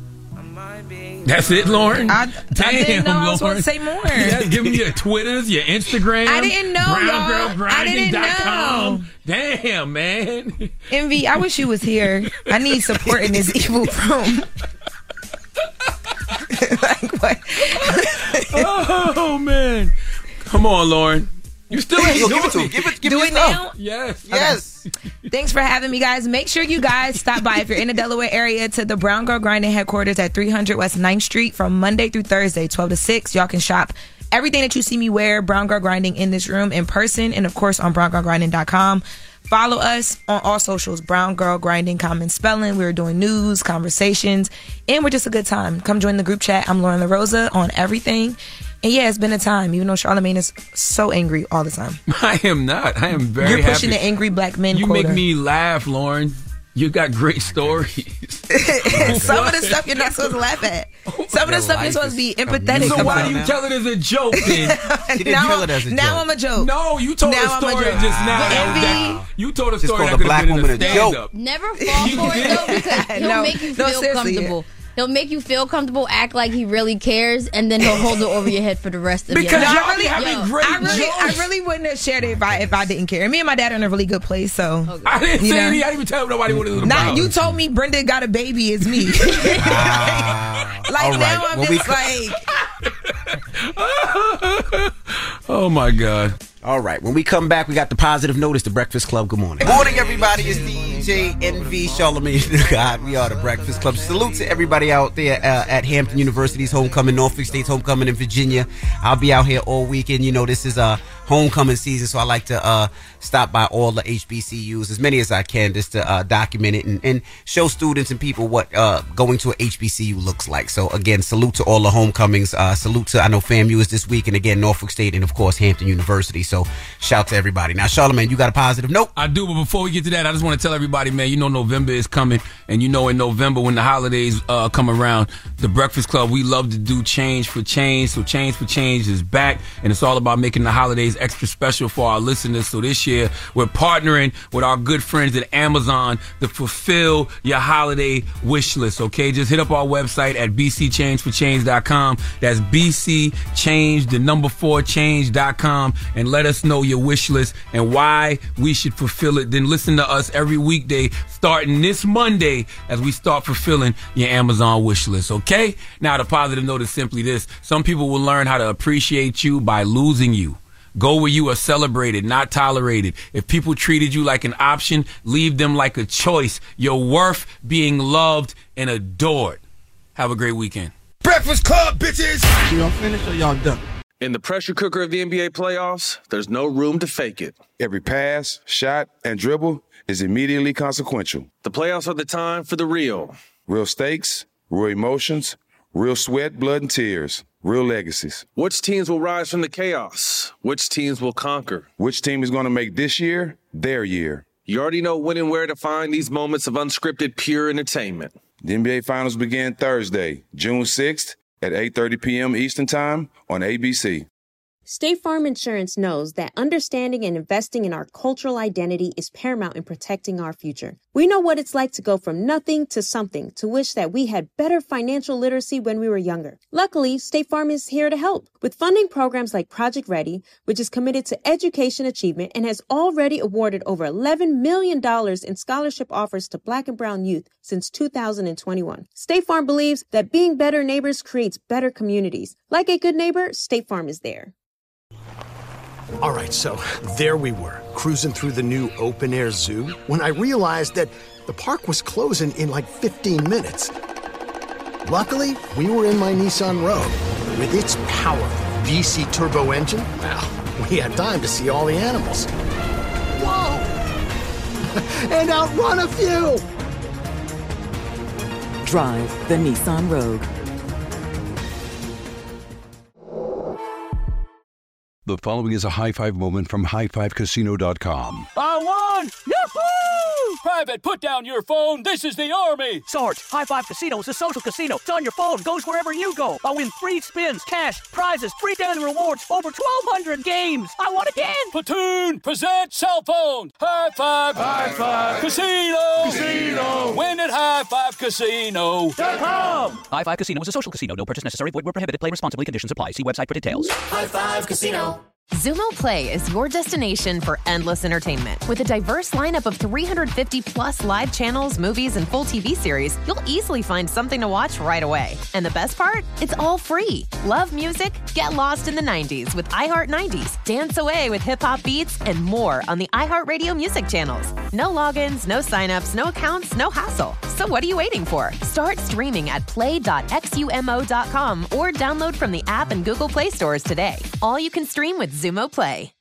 That's it, Lauren? I, Damn, I didn't know I was Lauren. supposed to say more. Yeah, give me your Twitters, your Instagram. I didn't know, brown girl y'all. I grinding didn't dot com. know. Damn, man. Envy, I wish you was here. I need support in this evil room. Like what? Oh, man. Come on, Lauren. You still ain't Yo, doing give it to him. it. Give it, give Do me it stuff. now? Yes. Yes. Thanks for having me, guys. Make sure you guys stop by if you're in the Delaware area to the Brown Girl Grinding headquarters at three hundred West ninth Street from Monday through Thursday, twelve to six. Y'all can shop everything that you see me wear, Brown Girl Grinding, in this room in person and, of course, on brown girl grinding dot com. Follow us on all socials, Brown Girl Grinding, common spelling. We're doing news, conversations, and we're just a good time. Come join the group chat. I'm Lauren LaRosa on everything. And yeah, it's been a time, even though Charlamagne is so angry all the time. I am not. I am very You're pushing happy. the angry black men You quota. make me laugh, Lauren. You got great stories. Some of the stuff you're not supposed to laugh at. Some of the stuff you're supposed to be empathetic So why about. do you tell it as a joke then? She didn't now, tell it as a now joke. I'm a joke. No, you told Now a I'm a story joke. just now. With that- envy. that- you told a Just story called that a could black have been in woman a a joke. stand-up. Never fall for it though, because he'll No, make you no, feel seriously. comfortable. He'll make you feel comfortable, act like he really cares, and then he'll hold it over your head for the rest of Because your life. y'all really, be having Yo, great I really, I jokes. really wouldn't have shared it if I if I didn't care. And me and my dad are in a really good place, so I didn't you say know. any. I didn't even tell nobody what it was Nah, about. you told me Brenda got a baby. It's me. Ah. Like All right. now, I'm When we just co- like. Oh my God. All right. When we come back, we got the positive notice. The Breakfast Club. Good morning. Morning, everybody. It's D J N V Charlamagne. God, we are the Breakfast Club. Salute to everybody out there uh, at Hampton University's homecoming, Norfolk State's homecoming in Virginia. I'll be out here all weekend. You know, this is a uh, homecoming season, so I like to uh, stop by all the H B C Us, as many as I can, just to uh, document it and, and show students and people what uh, going to a H B C U looks like. So again, salute to all the homecomings. Uh, salute to, I know FAMU is this week, and again, Norfolk State, and of course, Hampton University. So shout to everybody. Now, Charlamagne, you got a positive note? I do, but before we get to that, I just want to tell everybody, man, you know November is coming, and you know in November when the holidays uh, come around, the Breakfast Club, we love to do Change for Change. So Change for Change is back, and it's all about making the holidays extra special for our listeners. So this year, we're partnering with our good friends at Amazon to fulfill your holiday wish list, okay? Just hit up our website at b c change for change dot com. That's B C Change, the number four, change dot com, and let us know your wish list and why we should fulfill it. Then listen to us every weekday starting this Monday as we start fulfilling your Amazon wish list, okay? Now, the positive note is simply this. Some people will learn how to appreciate you by losing you. Go where you are celebrated, not tolerated. If people treated you like an option, leave them like a choice. You're worth being loved and adored. Have a great weekend. Breakfast Club, bitches! Y'all finished or y'all done? In the pressure cooker of the N B A playoffs, there's no room to fake it. Every pass, shot, and dribble is immediately consequential. The playoffs are the time for the real. Real stakes, real emotions, real sweat, blood, and tears. Real legacies. Which teams will rise from the chaos? Which teams will conquer? Which team is going to make this year their year? You already know when and where to find these moments of unscripted, pure entertainment. The N B A Finals begin Thursday, June sixth at eight thirty p.m. Eastern Time on A B C. State Farm Insurance knows that understanding and investing in our cultural identity is paramount in protecting our future. We know what it's like to go from nothing to something, to wish that we had better financial literacy when we were younger. Luckily, State Farm is here to help with funding programs like Project Ready, which is committed to education achievement and has already awarded over eleven million dollars in scholarship offers to Black and Brown youth since two thousand twenty-one. State Farm believes that being better neighbors creates better communities. Like a good neighbor, State Farm is there. All right, so there we were, cruising through the new open-air zoo, when I realized that the park was closing in like fifteen minutes. Luckily, we were in my Nissan Rogue. With its powerful V C turbo engine, well, we had time to see all the animals. Whoa! And outrun a few! Drive the Nissan Rogue. The following is a high five moment from high five casino dot com. I won! Yahoo! Private, put down your phone. This is the Army. Sarge, High Five Casino is a social casino. It's on your phone. Goes wherever you go. I win free spins, cash, prizes, free daily rewards, over twelve hundred games. I won again. Platoon, present cell phone. High Five. High Five. Casino. Casino. Win at high five casino dot com. High Five Casino is a social casino. No purchase necessary. Void where prohibited. Play responsibly. Conditions apply. See website for details. High Five Casino. Xumo Play is your destination for endless entertainment. With a diverse lineup of three hundred fifty plus live channels, movies, and full T V series, you'll easily find something to watch right away. And the best part? It's all free. Love music? Get lost in the nineties with iHeart nineties. Dance away with hip-hop beats and more on the iHeartRadio music channels. No logins, no signups, no accounts, no hassle. So what are you waiting for? Start streaming at play dot xumo dot com or download from the app and Google Play stores today. All you can stream with Xumo Play.